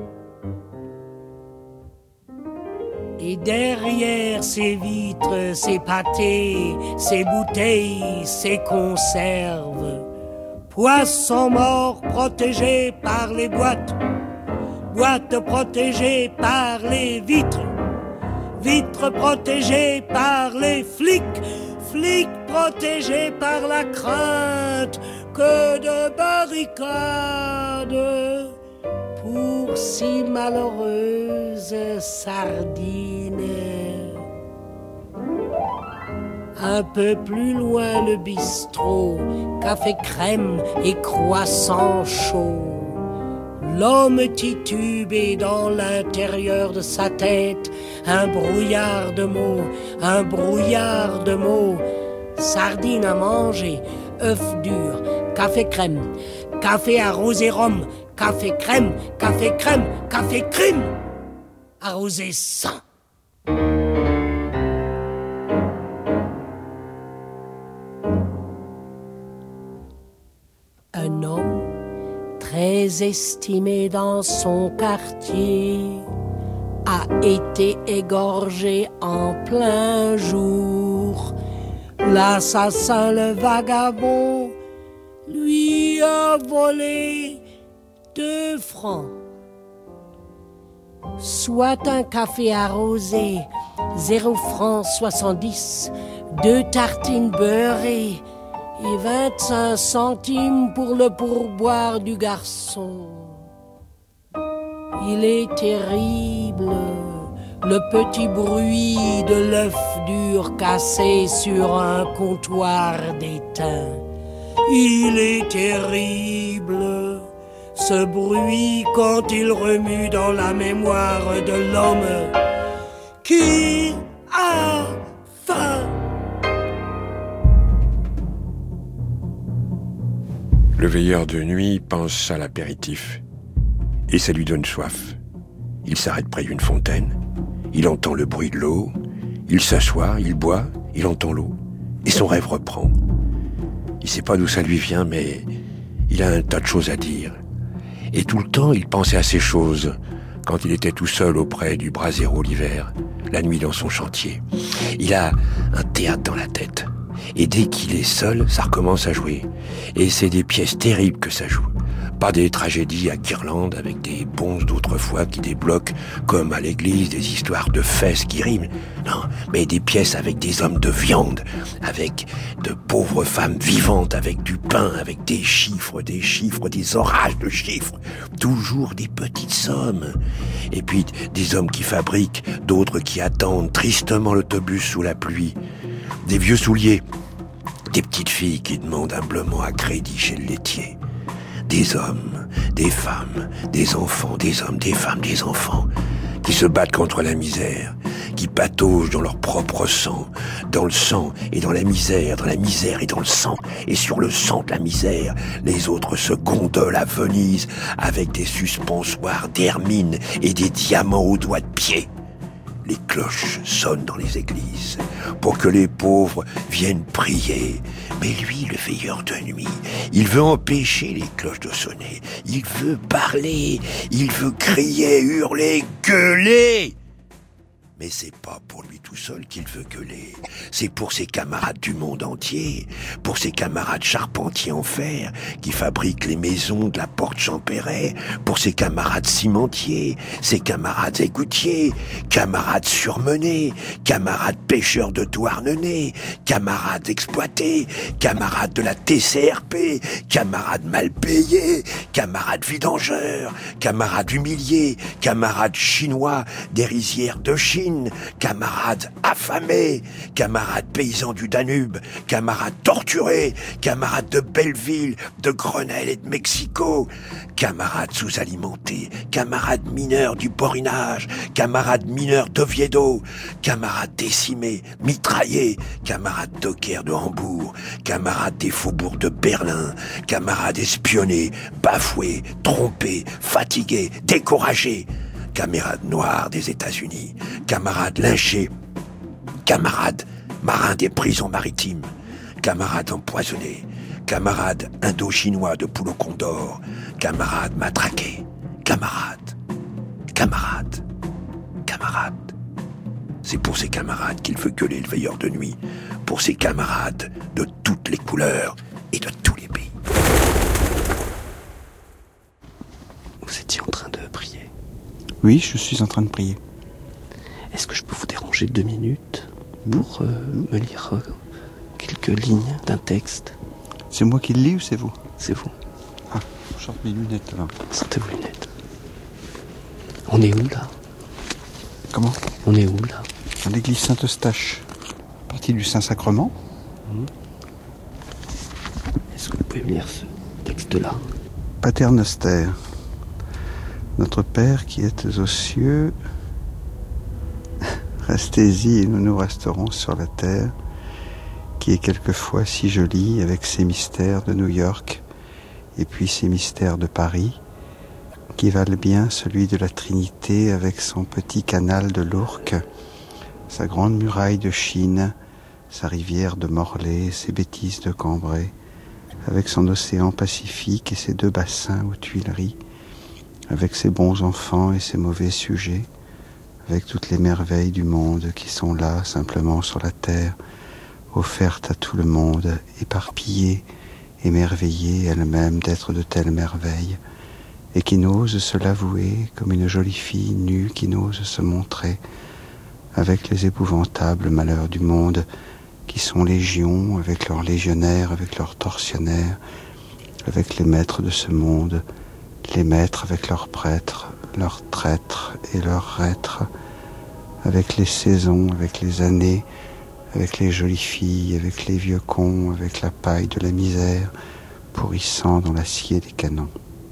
Et derrière ces vitres, ces pâtés, ces bouteilles, ces conserves, poissons morts protégés par les boîtes, boîtes protégées par les vitres, vitres protégées par les flics, flics protégés par la crainte, que de barricades pour si malheureuses sardines. Un peu plus loin le bistrot, café crème et croissant chaud. L'homme titubé dans l'intérieur de sa tête, un brouillard de mots, un brouillard de mots. Sardines à manger, œufs durs, café crème, café arrosé rhum, café crème, café crème, café crème, arrosé sang. Un homme très estimé dans son quartier a été égorgé en plein jour. L'assassin, le vagabond, lui a volé deux francs. Soit un café arrosé, zéro franc soixante-dix, deux tartines beurrées et vingt-cinq centimes pour le pourboire du garçon. Il est terrible, le petit bruit de l'œuf dur cassé sur un comptoir d'étain. Il est terrible, ce bruit quand il remue dans la mémoire de l'homme qui a faim. Le veilleur de nuit pense à l'apéritif et ça lui donne soif. Il s'arrête près d'une fontaine, il entend le bruit de l'eau, il s'assoit, il boit, il entend l'eau et son rêve reprend. Il sait pas d'où ça lui vient, mais il a un tas de choses à dire. Et tout le temps, il pensait à ces choses quand il était tout seul auprès du brasero l'hiver, la nuit dans son chantier. Il a un théâtre dans la tête. Et dès qu'il est seul, ça recommence à jouer. Et c'est des pièces terribles que ça joue. Pas des tragédies à guirlande avec des bonzes d'autrefois qui débloquent, comme à l'église, des histoires de fesses qui riment. Non, mais des pièces avec des hommes de viande, avec de pauvres femmes vivantes, avec du pain, avec des chiffres, des chiffres, des orages de chiffres. Toujours des petites sommes. Et puis des hommes qui fabriquent, d'autres qui attendent tristement l'autobus sous la pluie. Des vieux souliers, des petites filles qui demandent humblement à crédit chez le laitier. Des hommes, des femmes, des enfants, des hommes, des femmes, des enfants, qui se battent contre la misère, qui pataugent dans leur propre sang, dans le sang et dans la misère, dans la misère et dans le sang, et sur le sang de la misère, les autres se gondolent à Venise avec des suspensoires d'hermine et des diamants aux doigts de pied. Les cloches sonnent dans les églises pour que les pauvres viennent prier. Mais lui, le veilleur de nuit, il veut empêcher les cloches de sonner. Il veut parler, il veut crier, hurler, gueuler. Mais c'est pas pour lui tout seul qu'il veut gueuler. C'est pour ses camarades du monde entier, pour ses camarades charpentiers en fer qui fabriquent les maisons de la porte Champéret, pour ses camarades cimentiers, ses camarades égoutiers, camarades surmenés, camarades pêcheurs de Douarnenez, camarades exploités, camarades de la T C R P, camarades mal payés, camarades vidangeurs, camarades humiliés, camarades chinois des rizières de Chine, camarades affamés, camarades paysans du Danube, camarades torturés, camarades de Belleville, de Grenelle et de Mexico, camarades sous-alimentés, camarades mineurs du Borinage, camarades mineurs d'Oviedo, camarades décimés, mitraillés, camarades dockers de Hambourg, camarades des faubourgs de Berlin, camarades espionnés, bafoués, trompés, fatigués, découragés, camarades noirs des États-Unis, camarades lynchés, camarades marins des prisons maritimes, camarades empoisonnés, camarades indo-chinois de Poulo Condor, camarades matraqués, camarades, camarades, camarades. C'est pour ces camarades qu'il veut gueuler le veilleur de nuit, pour ces camarades de toutes les couleurs et de tous les pays. Vous étiez en train de prier? Oui, je suis en train de prier. Est-ce que je peux vous déranger deux minutes pour euh, me lire euh, quelques lignes d'un texte. C'est moi qui le lis ou c'est vous? C'est vous. Ah, je sorte mes lunettes là. Sortez vos lunettes. On est où là? Comment? On est où là? Dans l'église Saint-Eustache, partie du Saint-Sacrement. Mmh. Est-ce que vous pouvez me lire ce texte-là? Pater Noster. Notre Père qui êtes aux cieux, restez-y et nous nous resterons sur la terre, qui est quelquefois si jolie avec ses mystères de New York et puis ses mystères de Paris, qui valent bien celui de la Trinité avec son petit canal de l'Ourcq, sa grande muraille de Chine, sa rivière de Morlaix, ses bêtises de Cambrai, avec son océan Pacifique et ses deux bassins aux Tuileries, avec ses bons enfants et ses mauvais sujets, avec toutes les merveilles du monde qui sont là simplement sur la terre, offertes à tout le monde, éparpillées, émerveillées elles-mêmes d'être de telles merveilles, et qui n'osent se l'avouer comme une jolie fille nue qui n'ose se montrer, avec les épouvantables malheurs du monde qui sont légions, avec leurs légionnaires, avec leurs tortionnaires, avec les maîtres de ce monde, les maîtres avec leurs prêtres, leurs traîtres et leurs reîtres, avec les saisons, avec les années, avec les jolies filles, avec les vieux cons, avec la paille de la misère, pourrissant dans l'acier des canons.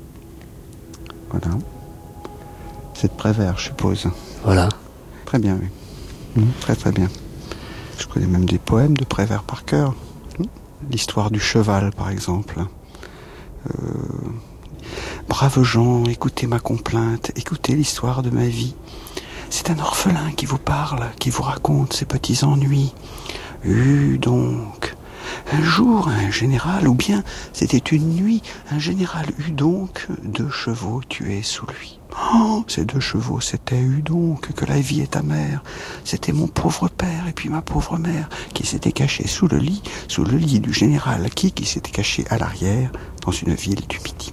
Voilà. C'est de Prévert, je suppose. Voilà. Très bien, oui. Mmh, très très bien. Je connais même des poèmes de Prévert par cœur. Mmh. L'histoire du cheval, par exemple. Euh... Braves gens, écoutez ma complainte, écoutez l'histoire de ma vie. C'est un orphelin qui vous parle, qui vous raconte ses petits ennuis. Eut donc, un jour, un général, ou bien c'était une nuit, un général eut donc deux chevaux tués sous lui. Oh, ces deux chevaux, c'était eut donc que la vie est amère. C'était mon pauvre père et puis ma pauvre mère qui s'étaient cachés sous le lit, sous le lit du général qui, qui s'était caché à l'arrière dans une ville du Midi.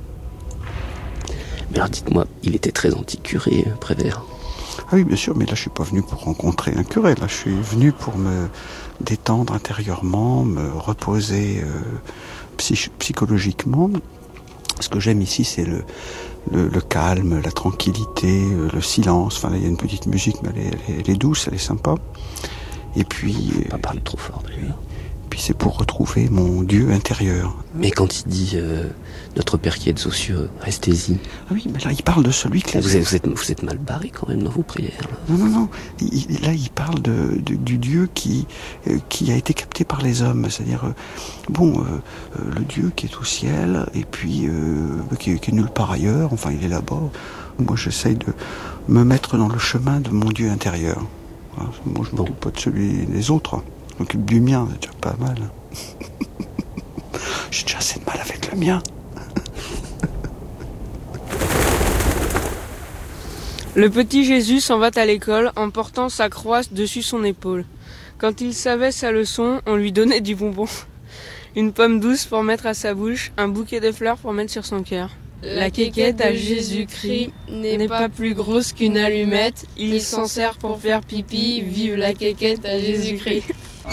Mais alors dites-moi, il était très anti-curé, Prévert. Ah oui, bien sûr, mais là je suis pas venu pour rencontrer un curé, là je suis venu pour me détendre intérieurement, me reposer euh, psych- psychologiquement. Ce que j'aime ici, c'est le, le, le calme, la tranquillité, euh, le silence. Enfin là il y a une petite musique, mais elle est, elle est, elle est douce, elle est sympa. Et puis... Pas parler trop fort d'ailleurs. Puis c'est pour retrouver mon Dieu intérieur. Mais quand il dit euh, notre Père qui êtes aux cieux, restez-y. Ah oui, mais là il parle de celui que... Vous êtes, vous êtes, vous êtes mal barré quand même dans vos prières. Là. Non, non, non. Il, là il parle de, de, du Dieu qui, euh, qui a été capté par les hommes. C'est-à-dire, euh, bon, euh, euh, le Dieu qui est au ciel et puis euh, qui, qui est nulle part ailleurs. Enfin, il est là-bas. Moi, j'essaye de me mettre dans le chemin de mon Dieu intérieur. Voilà, moi, je ne m'occupe pas de celui des autres. Je m'occupe du mien, c'est déjà pas mal. J'ai déjà assez de mal avec le mien. Le petit Jésus s'en va à l'école en portant sa croix dessus son épaule. Quand il savait sa leçon, on lui donnait du bonbon. Une pomme douce pour mettre à sa bouche, un bouquet de fleurs pour mettre sur son cœur. La quéquette à Jésus-Christ n'est pas plus grosse qu'une allumette. Il s'en sert pour faire pipi. Vive la quéquette à Jésus-Christ.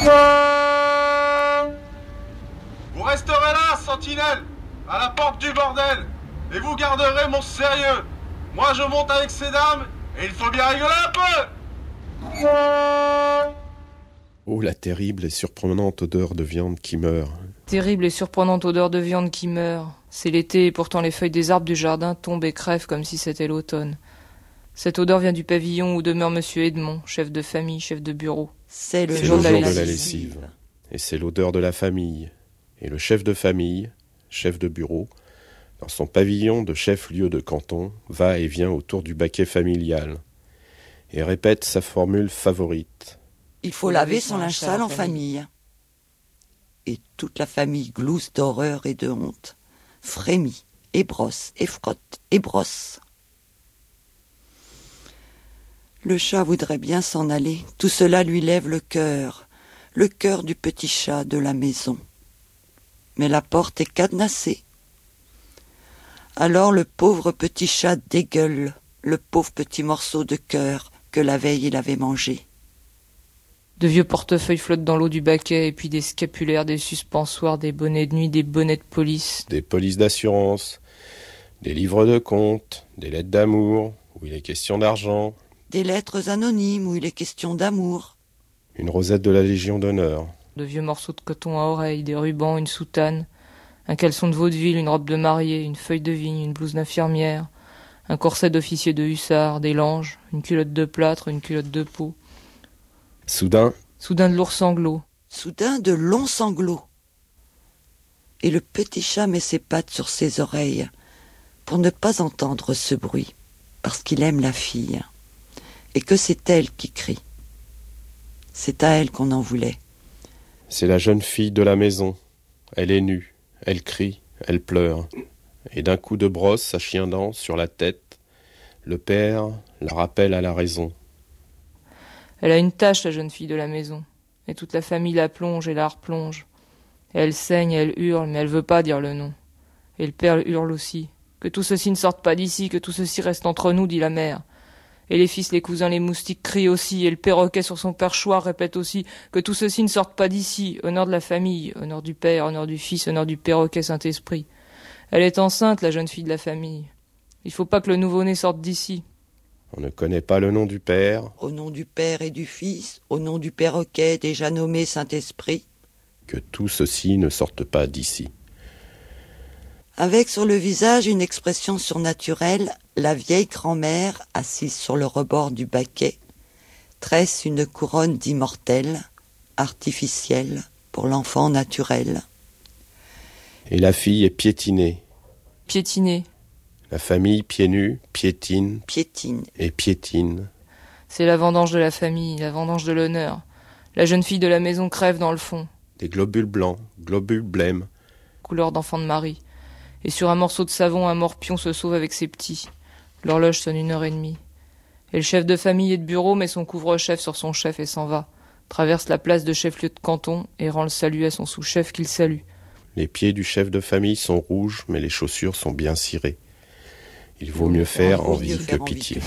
Vous resterez là, sentinelle, à la porte du bordel, et vous garderez mon sérieux. Moi je monte avec ces dames, et il faut bien rigoler un peu. Oh, la terrible et surprenante odeur de viande qui meurt. Terrible et surprenante odeur de viande qui meurt. C'est l'été et pourtant les feuilles des arbres du jardin tombent et crèvent comme si c'était l'automne. Cette odeur vient du pavillon où demeure Monsieur Edmond, chef de famille, chef de bureau. C'est le, c'est jour, le de, jour la de la lessive. Et c'est l'odeur de la famille. Et le chef de famille, chef de bureau, dans son pavillon de chef-lieu de canton, va et vient autour du baquet familial et répète sa formule favorite. Il faut laver son linge sale en famille. Et toute la famille glousse d'horreur et de honte, frémit, et brosse, et frotte, et brosse. Le chat voudrait bien s'en aller, tout cela lui lève le cœur, le cœur du petit chat de la maison. Mais la porte est cadenassée. Alors le pauvre petit chat dégueule le pauvre petit morceau de cœur que la veille il avait mangé. De vieux portefeuilles flottent dans l'eau du baquet, et puis des scapulaires, des suspensoires, des bonnets de nuit, des bonnets de police. Des polices d'assurance, des livres de comptes, des lettres d'amour, où il est question d'argent. Des lettres anonymes où il est question d'amour. Une rosette de la Légion d'honneur. De vieux morceaux de coton à oreilles, des rubans, une soutane, un caleçon de vaudeville, une robe de mariée, une feuille de vigne, une blouse d'infirmière, un corset d'officier de hussard, des langes, une culotte de plâtre, une culotte de peau. Soudain. Soudain de lourds sanglots. Soudain de longs sanglots. Et le petit chat met ses pattes sur ses oreilles pour ne pas entendre ce bruit, parce qu'il aime la fille, et que c'est elle qui crie. C'est à elle qu'on en voulait. C'est la jeune fille de la maison. Elle est nue, elle crie, elle pleure. Et d'un coup de brosse à chien dent sur la tête, le père la rappelle à la raison. Elle a une tache, la jeune fille de la maison, et toute la famille la plonge et la replonge. Et elle saigne, elle hurle, mais elle veut pas dire le nom. Et le père hurle aussi. Que tout ceci ne sorte pas d'ici, que tout ceci reste entre nous, dit la mère. Et les fils, les cousins, les moustiques crient aussi, et le perroquet sur son perchoir répète aussi que tout ceci ne sorte pas d'ici, honneur de la famille, honneur du père, honneur du fils, honneur du perroquet Saint-Esprit. Elle est enceinte, la jeune fille de la famille. Il faut pas que le nouveau-né sorte d'ici. On ne connaît pas le nom du père. Au nom du père et du fils, au nom du perroquet déjà nommé Saint-Esprit. Que tout ceci ne sorte pas d'ici. Avec sur le visage une expression surnaturelle, la vieille grand-mère, assise sur le rebord du baquet, tresse une couronne d'immortelle, artificielle, pour l'enfant naturel. Et la fille est piétinée. Piétinée. La famille, pieds nus, piétine. Piétine. Et piétine. C'est la vendange de la famille, la vendange de l'honneur. La jeune fille de la maison crève dans le fond. Des globules blancs, globules blêmes. Couleur d'enfant de Marie. Et sur un morceau de savon, un morpion se sauve avec ses petits. L'horloge sonne une heure et demie. Et le chef de famille est de bureau, met son couvre-chef sur son chef et s'en va. Traverse la place de chef-lieu de canton et rend le salut à son sous-chef qu'il salue. Les pieds du chef de famille sont rouges, mais les chaussures sont bien cirées. Il vaut mieux faire envie que pitié.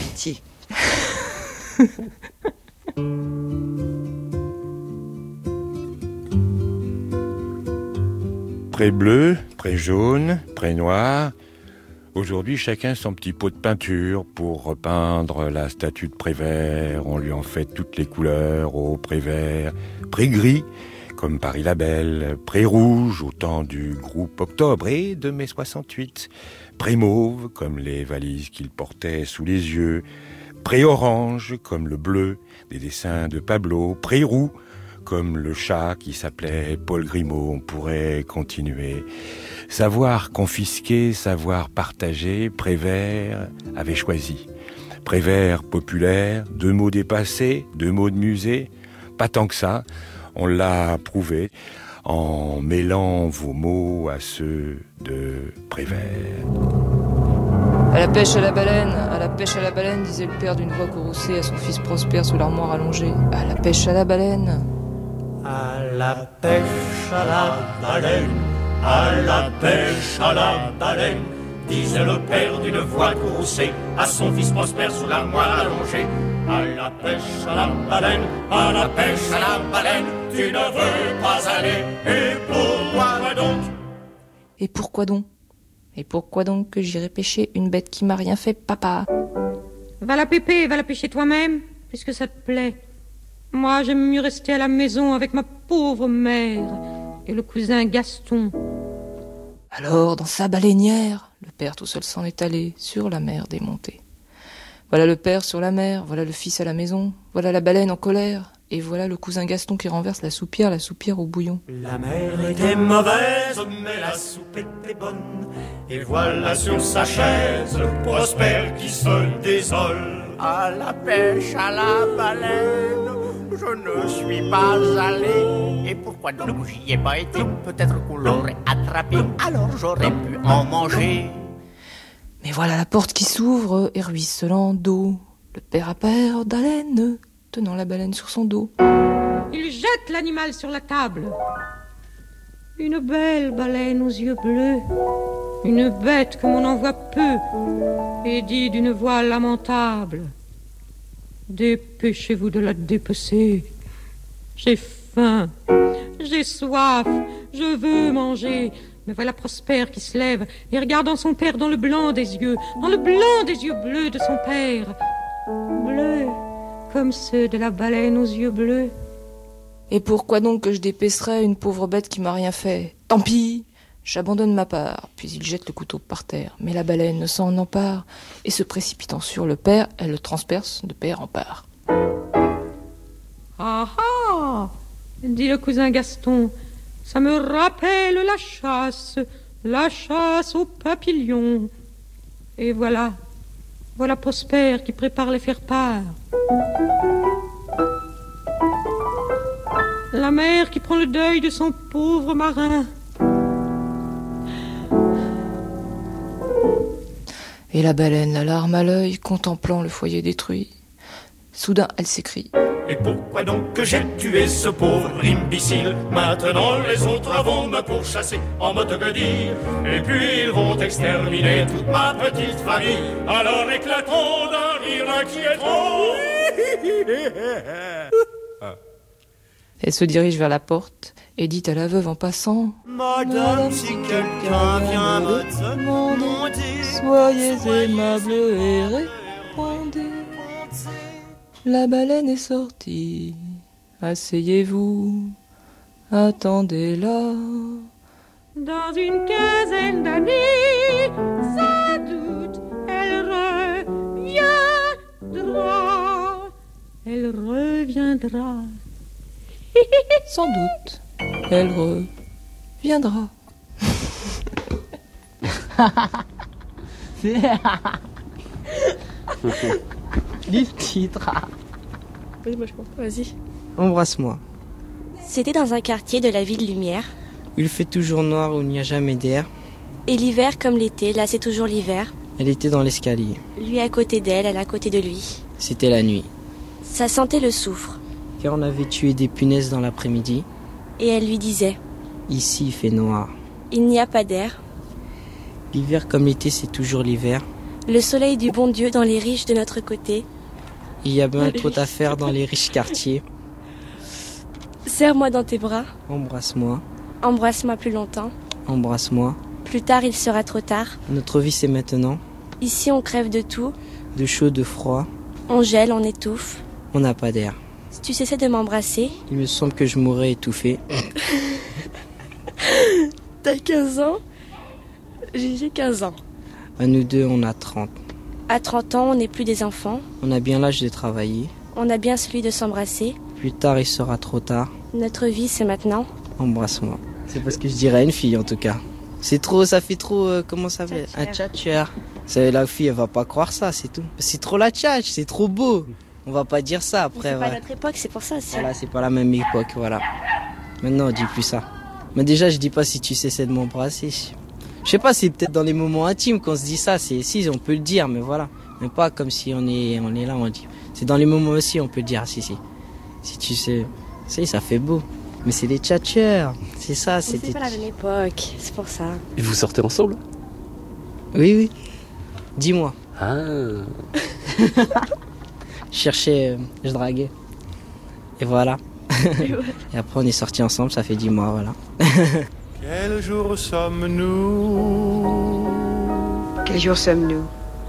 Pré bleu, pré jaune, pré noir. Aujourd'hui, chacun son petit pot de peinture pour repeindre la statue de Prévert. On lui en fait toutes les couleurs au Prévert. Pré gris, comme Paris-la-Belle. Pré rouge, au temps du groupe Octobre et de mai soixante-huit. Pré mauve, comme les valises qu'il portait sous les yeux. Pré orange, comme le bleu des dessins de Pablo. Pré roux, comme le chat qui s'appelait Paul Grimaud. On pourrait continuer. Savoir confisquer, savoir partager, Prévert avait choisi. Prévert populaire, deux mots dépassés, deux mots de musée. Pas tant que ça, on l'a prouvé en mêlant vos mots à ceux de Prévert. À la pêche à la baleine, à la pêche à la baleine, disait le père d'une voix courroucée à son fils Prosper sous l'armoire allongée. À la pêche à la baleine. À la pêche à la baleine, à la pêche à la baleine, disait le père d'une voix courroucée à son fils Prosper sous l'armoire allongée. À la pêche à la baleine, à la pêche à la baleine, tu ne veux pas aller, et pourquoi donc? Et pourquoi donc? Et pourquoi donc que j'irai pêcher une bête qui m'a rien fait, papa? Va la pêper, va la pêcher toi-même, puisque ça te plaît. Moi, j'aime mieux rester à la maison avec ma pauvre mère et le cousin Gaston. Alors, dans sa baleinière, le père tout seul s'en est allé, sur la mer démontée. Voilà le père sur la mer, voilà le fils à la maison, voilà la baleine en colère, et voilà le cousin Gaston qui renverse la soupière, la soupière au bouillon. La mer était mauvaise, mais la soupe était bonne, et voilà sur sa chaise Prosper qui se désole. À la pêche à la baleine, je ne suis pas allé. Et pourquoi donc j'y ai pas été? Peut-être qu'on l'aurait attrapé, alors j'aurais pu en manger. Mais voilà la porte qui s'ouvre et ruisselant d'eau. Le père à père d'haleine, tenant la baleine sur son dos. Il jette l'animal sur la table. Une belle baleine aux yeux bleus, une bête comme on en voit peu, et dit d'une voix lamentable: dépêchez-vous de la dépecer, J'ai faim, j'ai soif, je veux manger. Me voilà Prosper qui se lève et regardant son père dans le blanc des yeux, dans le blanc des yeux bleus de son père. Bleus, comme ceux de la baleine aux yeux bleus. Et pourquoi donc que je dépécerais une pauvre bête qui m'a rien fait? Tant pis, j'abandonne ma part. Puis il jette le couteau par terre. Mais la baleine s'en empare, et se précipitant sur le père, elle le transperce de père en part. Ah ah, dit le cousin Gaston, ça me rappelle la chasse, la chasse aux papillons. Et voilà, voilà Prosper qui prépare les faire-part. La mère qui prend le deuil de son pauvre marin. Et la baleine, la larme à l'œil, contemplant le foyer détruit. Soudain, elle s'écrie. Et pourquoi donc que j'ai tué ce pauvre imbécile? Maintenant les autres vont me pourchasser en mode que dire. Et puis ils vont exterminer toute ma petite famille. Alors éclatons d'un rire inquiétant. Elle se dirige vers la porte et dit à la veuve en passant. Madame, si quelqu'un vient me demander, soyez aimable et répondez. La baleine est sortie, asseyez-vous, attendez-la. Dans une quinzaine d'années, sans doute, elle reviendra. Elle reviendra. Sans doute, elle reviendra. Livre titre. Oui, moi je comprends, vas-y. Embrasse-moi. C'était dans un quartier de la ville Lumière. Il fait toujours noir où il n'y a jamais d'air. Et l'hiver comme l'été, là c'est toujours l'hiver. Elle était dans l'escalier. Lui à côté d'elle, elle à côté de lui. C'était la nuit. Ça sentait le soufre. Car on avait tué des punaises dans l'après-midi. Et elle lui disait. Ici il fait noir. Il n'y a pas d'air. L'hiver comme l'été c'est toujours l'hiver. Le soleil du bon Dieu dans les riches de notre côté. Il y a bien trop à faire dans les riches quartiers. Serre-moi dans tes bras. Embrasse-moi. Embrasse-moi plus longtemps. Embrasse-moi. Plus tard, il sera trop tard. Notre vie, c'est maintenant. Ici, on crève de tout. De chaud, de froid. On gèle, on étouffe. On n'a pas d'air. Si tu cessais de m'embrasser... Il me semble que je mourrais étouffé. T'as quinze ans? J'ai quinze ans. À nous deux, on a trente. À trente ans, on n'est plus des enfants. On a bien l'âge de travailler. On a bien celui de s'embrasser. Plus tard, il sera trop tard. Notre vie, c'est maintenant. Embrasse-moi. C'est parce que je dirais à une fille, en tout cas. C'est trop, ça fait trop, euh, comment ça s'appelle? Un tchatcheur. La fille, elle va pas croire ça, c'est tout. C'est trop la tchatch, c'est trop beau. On va pas dire ça après. C'est ouais. pas notre époque, c'est pour ça. Voilà, c'est pas la même époque, voilà. Maintenant, on dit plus ça. Mais déjà, je dis pas si tu cessais de m'embrasser. Je sais pas, c'est peut-être dans les moments intimes qu'on se dit ça. C'est si, on peut le dire, mais voilà. Mais pas comme si on est, on est là, on dit. C'est dans les moments aussi, on peut le dire, si, si. Si tu sais, si, ça fait beau. Mais c'est les tchatcheurs, c'est ça. C'est des... pas la même époque, c'est pour ça. Et vous sortez ensemble? Oui, oui. Dis-moi. Ah. Je cherchais, euh, je draguais. Et voilà. Et après on est sortis ensemble, ça fait dix mois, voilà. Quel jour sommes-nous? Quel jour sommes-nous?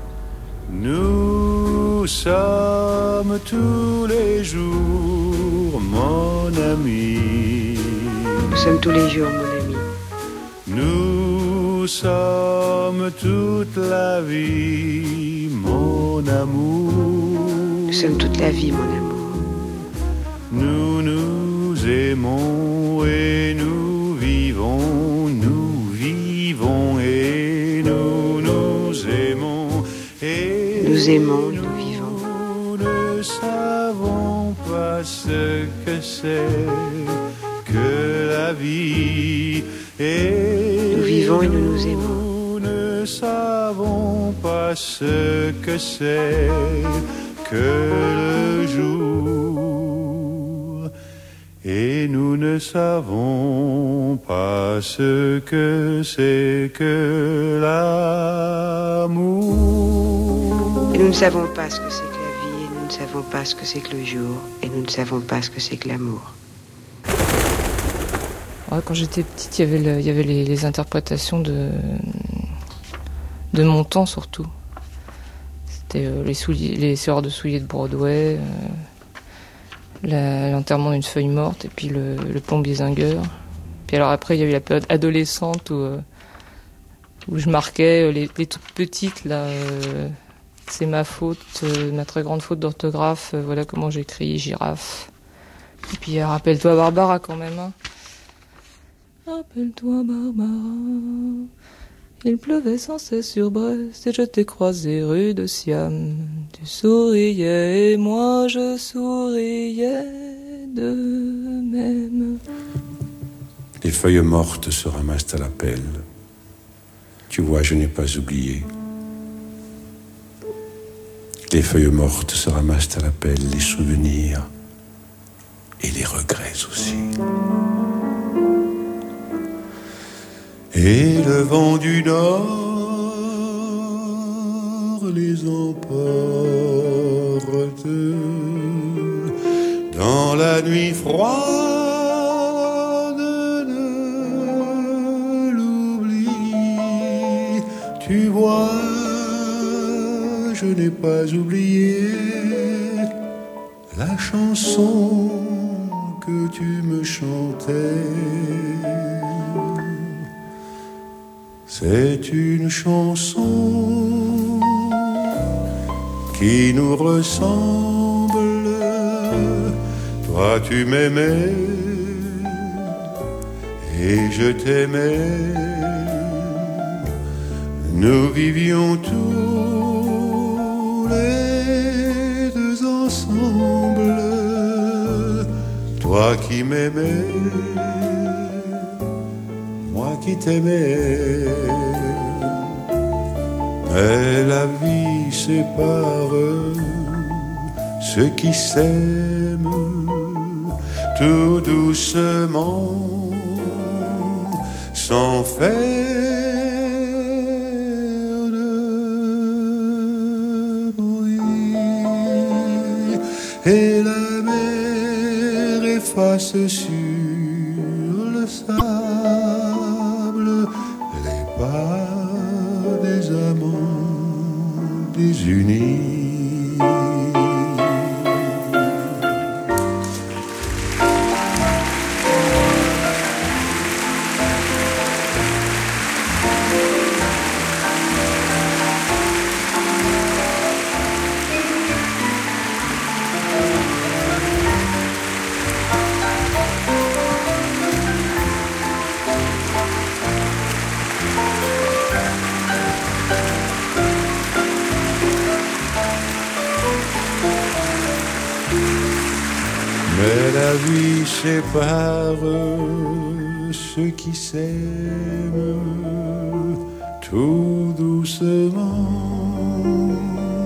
Nous sommes tous les jours, mon ami. Nous sommes tous les jours, mon ami. Nous sommes toute la vie, mon amour. Nous sommes toute la vie, mon amour. Nous nous aimons et nous vivons, nous vivons et nous nous aimons. Et nous aimons, nous vivons. Nous ne savons pas ce que c'est que la vie. Et nous vivons et nous nous aimons. Nous ne savons pas ce que c'est que le jour. Et nous ne savons pas ce que c'est que l'amour. Et nous ne savons pas ce que c'est que la vie, et nous ne savons pas ce que c'est que le jour, et nous ne savons pas ce que c'est que l'amour. Ouais, quand j'étais petite, il y avait, le, il y avait les, les interprétations de, de mon temps surtout. C'était euh, les, souliers, les sœurs de souliers de Broadway, euh, la, l'enterrement d'une feuille morte et puis le, le plombier zingueur. Puis alors après, il y a eu la période adolescente où, euh, où je marquais les, les toutes petites, là. Euh, c'est ma faute, euh, ma très grande faute d'orthographe. Euh, voilà comment j'écris girafe. Et puis euh, rappelle-toi Barbara quand même. Hein. Rappelle-toi Barbara, il pleuvait sans cesse sur Brest et je t'ai croisé rue de Siam. Tu souriais et moi je souriais de même. Les feuilles mortes se ramassent à la pelle. Tu vois, je n'ai pas oublié. Les feuilles mortes se ramassent à la pelle, les souvenirs et les regrets aussi. Et le vent du nord les emporte dans la nuit froide de l'oubli. Tu vois, je n'ai pas oublié la chanson que tu me chantais. C'est une chanson qui nous ressemble. Toi tu m'aimais et je t'aimais. Nous vivions tous les deux ensemble. Toi qui m'aimais, moi qui t'aimais. Mais la vie sépare ceux qui s'aiment tout doucement, sans faire de bruit. Et la mer efface sur le sable les pas des amants désunis. Mais la vie sépare ceux qui s'aiment tout doucement,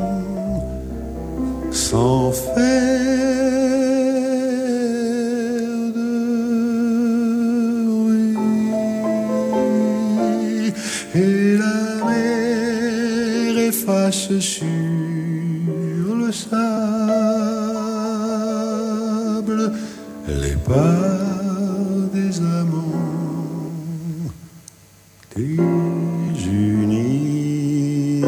sans faire de bruit. Et la mer efface sur le sable les pas des amants désunis.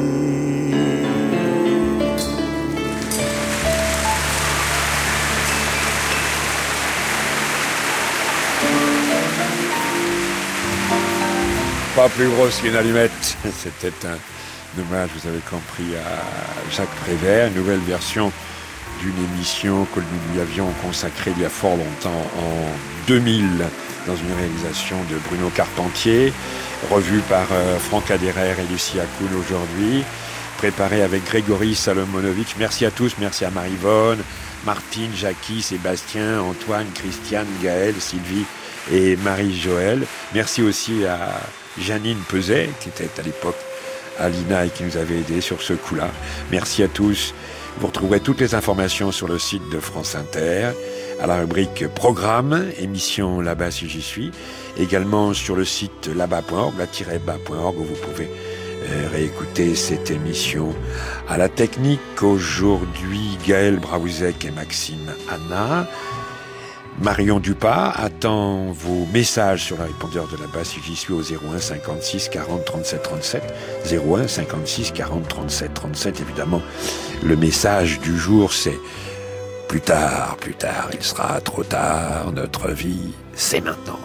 Pas plus grosse qu'une allumette. C'était un hommage, vous avez compris, à Jacques Prévert, une nouvelle version d'une émission que nous lui avions consacrée il y a fort longtemps, en deux mille, dans une réalisation de Bruno Carpentier, revue par euh, Franck Aderer et Lucie Akoun aujourd'hui, préparée avec Grégory Salomonovitch. Merci à tous, merci à Marie-Vonne, Martine, Jackie, Sébastien, Antoine, Christiane, Gaël, Sylvie et Marie-Joëlle. Merci aussi à Janine Peset, qui était à l'époque à l'I N A et qui nous avait aidés sur ce coup-là. Merci à tous. Vous retrouverez toutes les informations sur le site de France Inter, à la rubrique Programme, émission Là-bas si j'y suis, également sur le site là-bas point org, là-bas point org, où vous pouvez euh, réécouter cette émission. À la technique, aujourd'hui, Gaël Braouzek et Maxime Anna. Marion Dupas attend vos messages sur le répondeur de la base si j'y suis au zéro un cinquante-six quarante trente-sept trente-sept. zéro un cinquante-six quarante trente-sept trente-sept. Évidemment, le message du jour, c'est plus tard, plus tard, il sera trop tard, notre vie, c'est maintenant.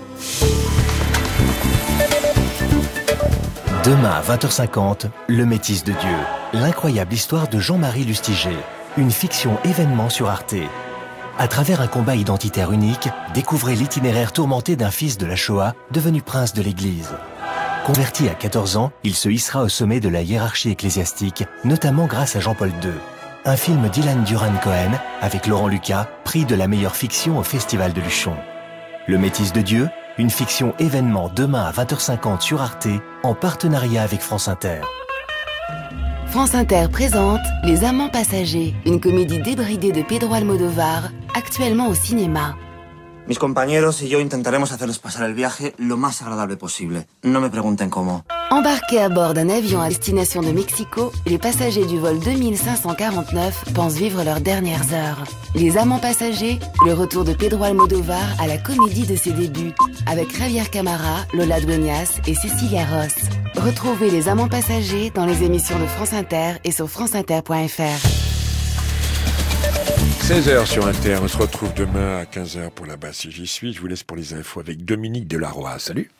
Demain à vingt heures cinquante, Le Métis de Dieu. L'incroyable histoire de Jean-Marie Lustiger. Une fiction événement sur Arte. À travers un combat identitaire unique, découvrez l'itinéraire tourmenté d'un fils de la Shoah devenu prince de l'Église. Converti à quatorze ans, il se hissera au sommet de la hiérarchie ecclésiastique, notamment grâce à Jean-Paul deux. Un film d'Ilan Duran-Cohen avec Laurent Lucas, prix de la meilleure fiction au Festival de Luchon. Le Métis de Dieu, une fiction événement demain à vingt heures cinquante sur Arte, en partenariat avec France Inter. France Inter présente Les Amants Passagers, une comédie débridée de Pedro Almodóvar, actuellement au cinéma. Mis compañeros y yo intentaremos hacerles pasar el viaje lo más agradable posible. No me pregunten cómo. Embarqués à bord d'un avion à destination de Mexico, les passagers du vol deux mille cinq cent quarante-neuf pensent vivre leurs dernières heures. Les Amants Passagers, le retour de Pedro Almodóvar à la comédie de ses débuts, avec Javier Camara, Lola Dueñas et Cecilia Ross. Retrouvez Les Amants Passagers dans les émissions de France Inter et sur franceinter point f r. seize heures sur Inter, on se retrouve demain à quinze heures pour la base si j'y suis. Je vous laisse pour les infos avec Dominique Delaroy. Salut.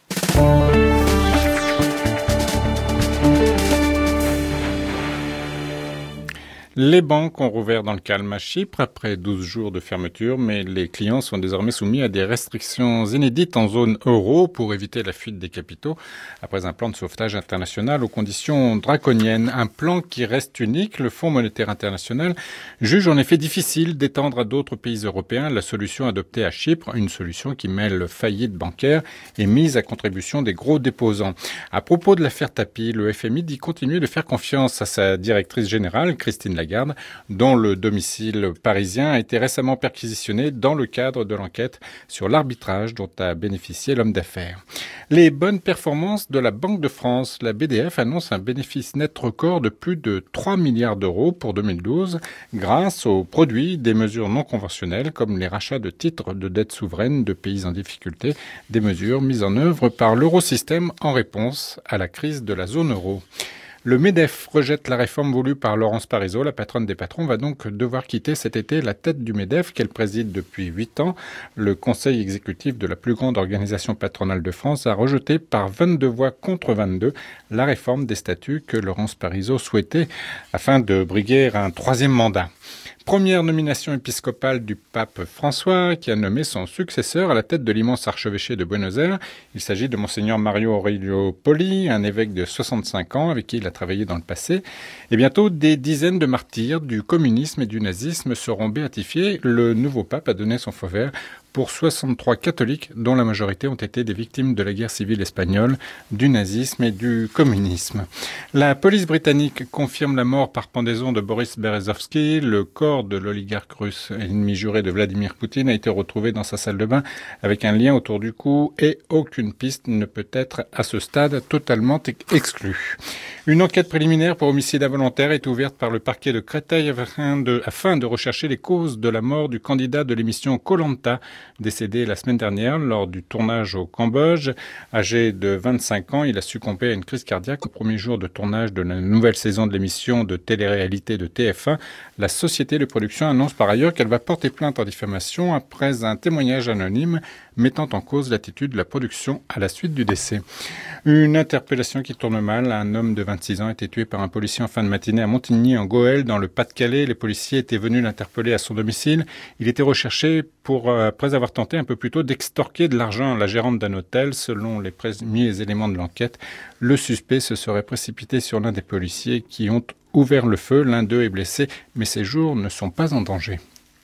Les banques ont rouvert dans le calme à Chypre après douze jours de fermeture, mais les clients sont désormais soumis à des restrictions inédites en zone euro pour éviter la fuite des capitaux après un plan de sauvetage international aux conditions draconiennes. Un plan qui reste unique. Le Fonds monétaire international juge en effet difficile d'étendre à d'autres pays européens la solution adoptée à Chypre, une solution qui mêle faillite bancaire et mise à contribution des gros déposants. À propos de l'affaire Tapie, le F M I dit continuer de faire confiance à sa directrice générale, Christine Lagarde, dont le domicile parisien a été récemment perquisitionné dans le cadre de l'enquête sur l'arbitrage dont a bénéficié l'homme d'affaires. Les bonnes performances de la Banque de France. La B D F annonce un bénéfice net record de plus de trois milliards d'euros pour deux mille douze grâce aux produits des mesures non conventionnelles comme les rachats de titres de dette souveraine de pays en difficulté, des mesures mises en œuvre par l'Eurosystème en réponse à la crise de la zone euro. Le MEDEF rejette la réforme voulue par Laurence Parisot. La patronne des patrons va donc devoir quitter cet été la tête du MEDEF qu'elle préside depuis huit ans. Le conseil exécutif de la plus grande organisation patronale de France a rejeté par vingt-deux voix contre vingt-deux la réforme des statuts que Laurence Parisot souhaitait afin de briguer un troisième mandat. Première nomination épiscopale du pape François, qui a nommé son successeur à la tête de l'immense archevêché de Buenos Aires. Il s'agit de Monseigneur Mario Aurelio Poli, un évêque de soixante-cinq ans avec qui il a travaillé dans le passé. Et bientôt, des dizaines de martyrs du communisme et du nazisme seront béatifiés. Le nouveau pape a donné son feu vert pour soixante-trois catholiques, dont la majorité ont été des victimes de la guerre civile espagnole, du nazisme et du communisme. La police britannique confirme la mort par pendaison de Boris Berezovsky. Le corps de l'oligarque russe, ennemi juré de Vladimir Poutine, a été retrouvé dans sa salle de bain avec un lien autour du cou et aucune piste ne peut être à ce stade totalement exclue. Une enquête préliminaire pour homicide involontaire est ouverte par le parquet de Créteil afin de, afin de rechercher les causes de la mort du candidat de l'émission Koh-Lanta, décédé la semaine dernière lors du tournage au Cambodge. Âgé de vingt-cinq ans, il a succombé à une crise cardiaque au premier jour de tournage de la nouvelle saison de l'émission de télé-réalité de T F un. La société de production annonce par ailleurs qu'elle va porter plainte en diffamation après un témoignage anonyme mettant en cause l'attitude de la production à la suite du décès. Une interpellation qui tourne mal. Un homme de vingt-six ans a été tué par un policier en fin de matinée à Montigny, en Goël, dans le Pas-de-Calais. Les policiers étaient venus l'interpeller à son domicile. Il était recherché pour, après avoir tenté un peu plus tôt d'extorquer de l'argent à la gérante d'un hôtel. Selon les premiers éléments de l'enquête, le suspect se serait précipité sur l'un des policiers qui ont ouvert le feu. L'un d'eux est blessé, mais ses jours ne sont pas en danger.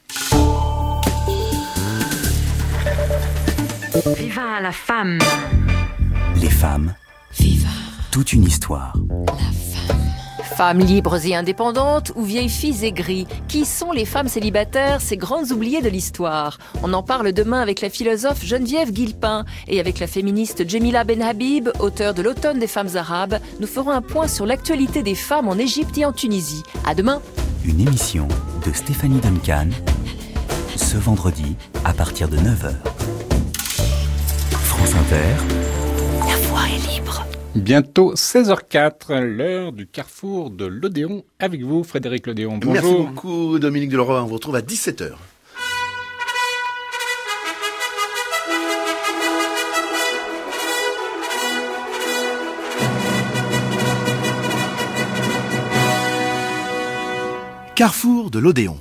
Viva la femme. Les femmes. Viva. Toute une histoire. Femmes libres et indépendantes ou vieilles filles aigries, qui sont les femmes célibataires, ces grandes oubliées de l'histoire? On en parle demain avec la philosophe Geneviève Guilpin et avec la féministe Djemila Benhabib, auteure de l'Automne des femmes arabes. Nous ferons un point sur l'actualité des femmes en Égypte et en Tunisie. À demain. Une émission de Stéphanie Duncan ce vendredi à partir de neuf heures. France Inter. La voix est libre. Bientôt seize heures quatre, l'heure du carrefour de l'Odéon. Avec vous, Frédéric Lodéon. Bonjour. Merci beaucoup, Dominique Deleroy. On vous retrouve à dix-sept heures. Carrefour de l'Odéon.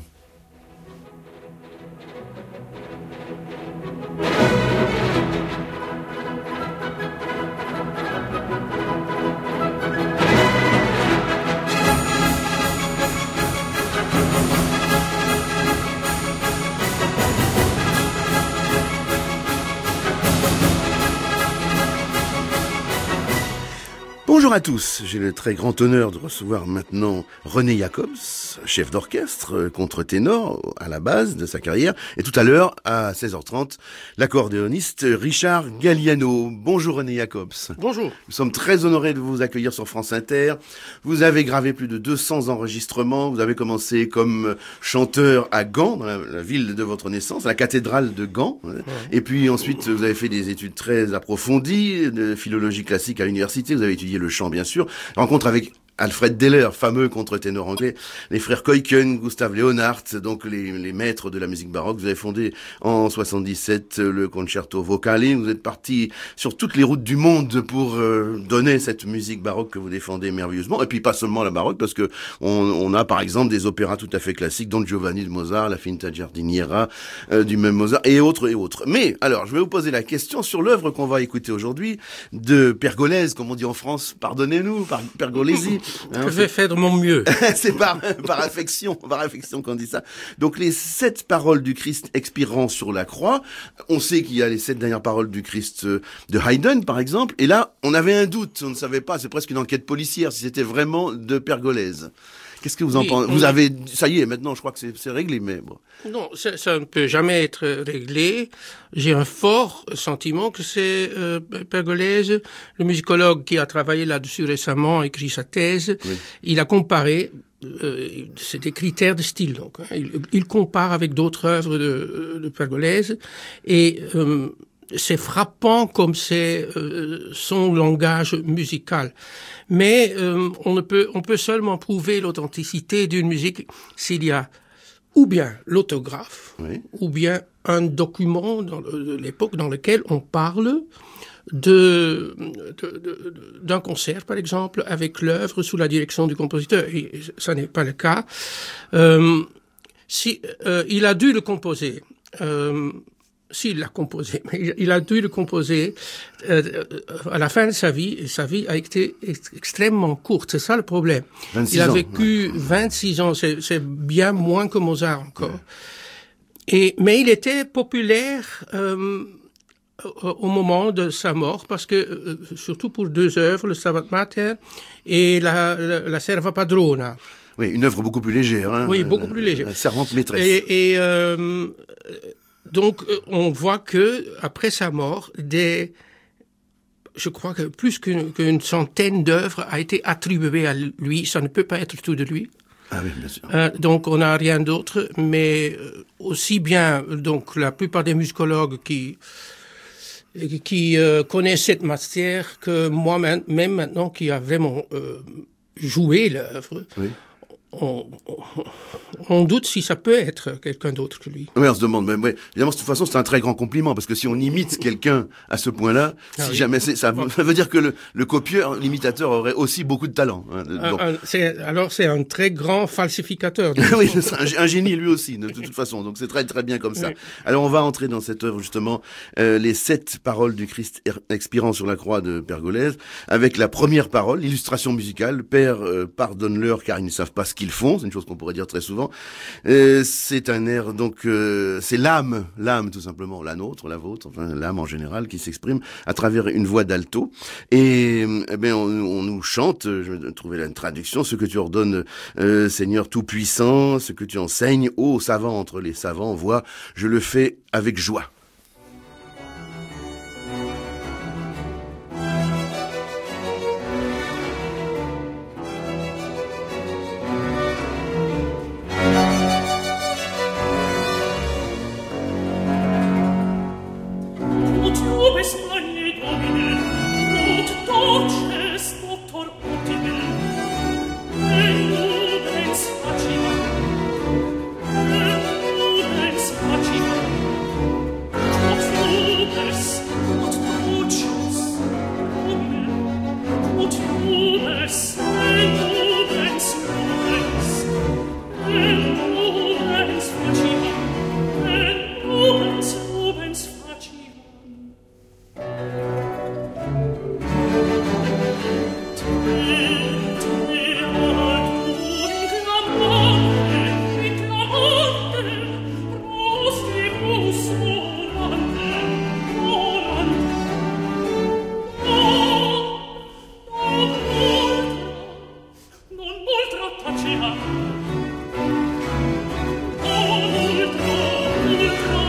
Bonjour à tous, j'ai le très grand honneur de recevoir maintenant René Jacobs, chef d'orchestre, contre-ténor à la base de sa carrière, et tout à l'heure, à seize heures trente, l'accordéoniste Richard Galliano. Bonjour René Jacobs. Bonjour. Nous sommes très honorés de vous accueillir sur France Inter. Vous avez gravé plus de deux cents enregistrements, vous avez commencé comme chanteur à Gand, dans la, la ville de votre naissance, à la cathédrale de Gand, ouais. Et puis ensuite vous avez fait des études très approfondies de philologie classique à l'université, vous avez étudié le chant bien sûr, rencontre avec Alfred Deller, fameux contre-ténor anglais, les frères Kuyken, Gustav Leonhardt, donc les, les maîtres de la musique baroque. Vous avez fondé en soixante-dix-sept le Concerto Vocali. Vous êtes parti sur toutes les routes du monde pour euh, donner cette musique baroque que vous défendez merveilleusement. Et puis pas seulement la baroque, parce que on, on a par exemple des opéras tout à fait classiques, Don Giovanni de Mozart, la Finta Giardiniera euh, du même Mozart, et autres et autres. Mais alors, je vais vous poser la question sur l'œuvre qu'on va écouter aujourd'hui de Pergolèse, comme on dit en France. Pardonnez-nous, par Pergolesi. Hein, je vais faire de mon mieux. C'est par, par affection, par affection qu'on dit ça. Donc les sept paroles du Christ expirant sur la croix, on sait qu'il y a les sept dernières paroles du Christ de Haydn, par exemple, et là, on avait un doute, on ne savait pas, c'est presque une enquête policière, si c'était vraiment de Pergolèse. Qu'est-ce que vous en oui, pensez? Vous avez, ça y est, maintenant, je crois que c'est, c'est réglé, mais bon. Non, ça, ça ne peut jamais être réglé. J'ai un fort sentiment que c'est euh, Pergolèse. Le musicologue qui a travaillé là-dessus récemment a écrit sa thèse. Oui. Il a comparé, euh, c'est des critères de style, donc. Hein, il, il compare avec d'autres œuvres de, de Pergolèse et euh, c'est frappant comme c'est euh, son langage musical. Mais euh, on ne peut, on peut seulement prouver l'authenticité d'une musique s'il y a ou bien l'autographe, oui. ou bien un document dans le, de l'époque dans lequel on parle de, de, de, d'un concert, par exemple, avec l'œuvre sous la direction du compositeur. Et ça n'est pas le cas. Euh, si euh, il a dû le composer. Euh, S'il l'a composé, mais il a dû le composer euh, à la fin de sa vie, et sa vie a été ex- extrêmement courte. C'est ça le problème. Il a vécu ouais. vingt-six ans, c'est, c'est bien moins que Mozart encore. Ouais. Et mais il était populaire euh, au moment de sa mort, parce que euh, surtout pour deux œuvres, le Stabat Mater et la, la, la Serva Padrona. Oui, une œuvre beaucoup plus légère. Hein, oui, beaucoup plus légère. La servante maîtresse. Et, et euh, donc, on voit que après sa mort, des, je crois que plus qu'une, qu'une centaine d'œuvres a été attribuées à lui. Ça ne peut pas être tout de lui. Ah oui, bien sûr. Euh, donc, on n'a rien d'autre, mais aussi bien, donc, la plupart des musicologues qui qui euh, connaissent cette matière que moi-même maintenant, qui a vraiment euh, joué l'œuvre. Oui. On, on, on doute si ça peut être quelqu'un d'autre que lui. Oui, on se demande. Mais ouais, évidemment, de toute façon, c'est un très grand compliment, parce que si on imite quelqu'un à ce point-là, ah si oui. jamais c'est, ça, ça veut dire que le, le copieur, l'imitateur aurait aussi beaucoup de talent. Hein, un, un, c'est, alors, c'est un très grand falsificateur. Oui, c'est un, un génie lui aussi, de, de toute façon. Donc, c'est très très bien comme ça. Oui. Alors, on va entrer dans cette œuvre justement, euh, les sept paroles du Christ expirant sur la croix de Pergolèse, avec la première parole, l'illustration musicale. Père, euh, pardonne-leur car ils ne savent pas ce qu'ils font, c'est une chose qu'on pourrait dire très souvent. Euh, c'est un air, donc, euh, c'est l'âme, l'âme tout simplement, la nôtre, la vôtre, enfin l'âme en général, qui s'exprime à travers une voix d'alto. Et eh bien, on, on nous chante, je vais trouver la traduction, ce que tu ordonnes, euh, Seigneur tout-puissant, ce que tu enseignes, ô savant entre les savants, vois, je le fais avec joie.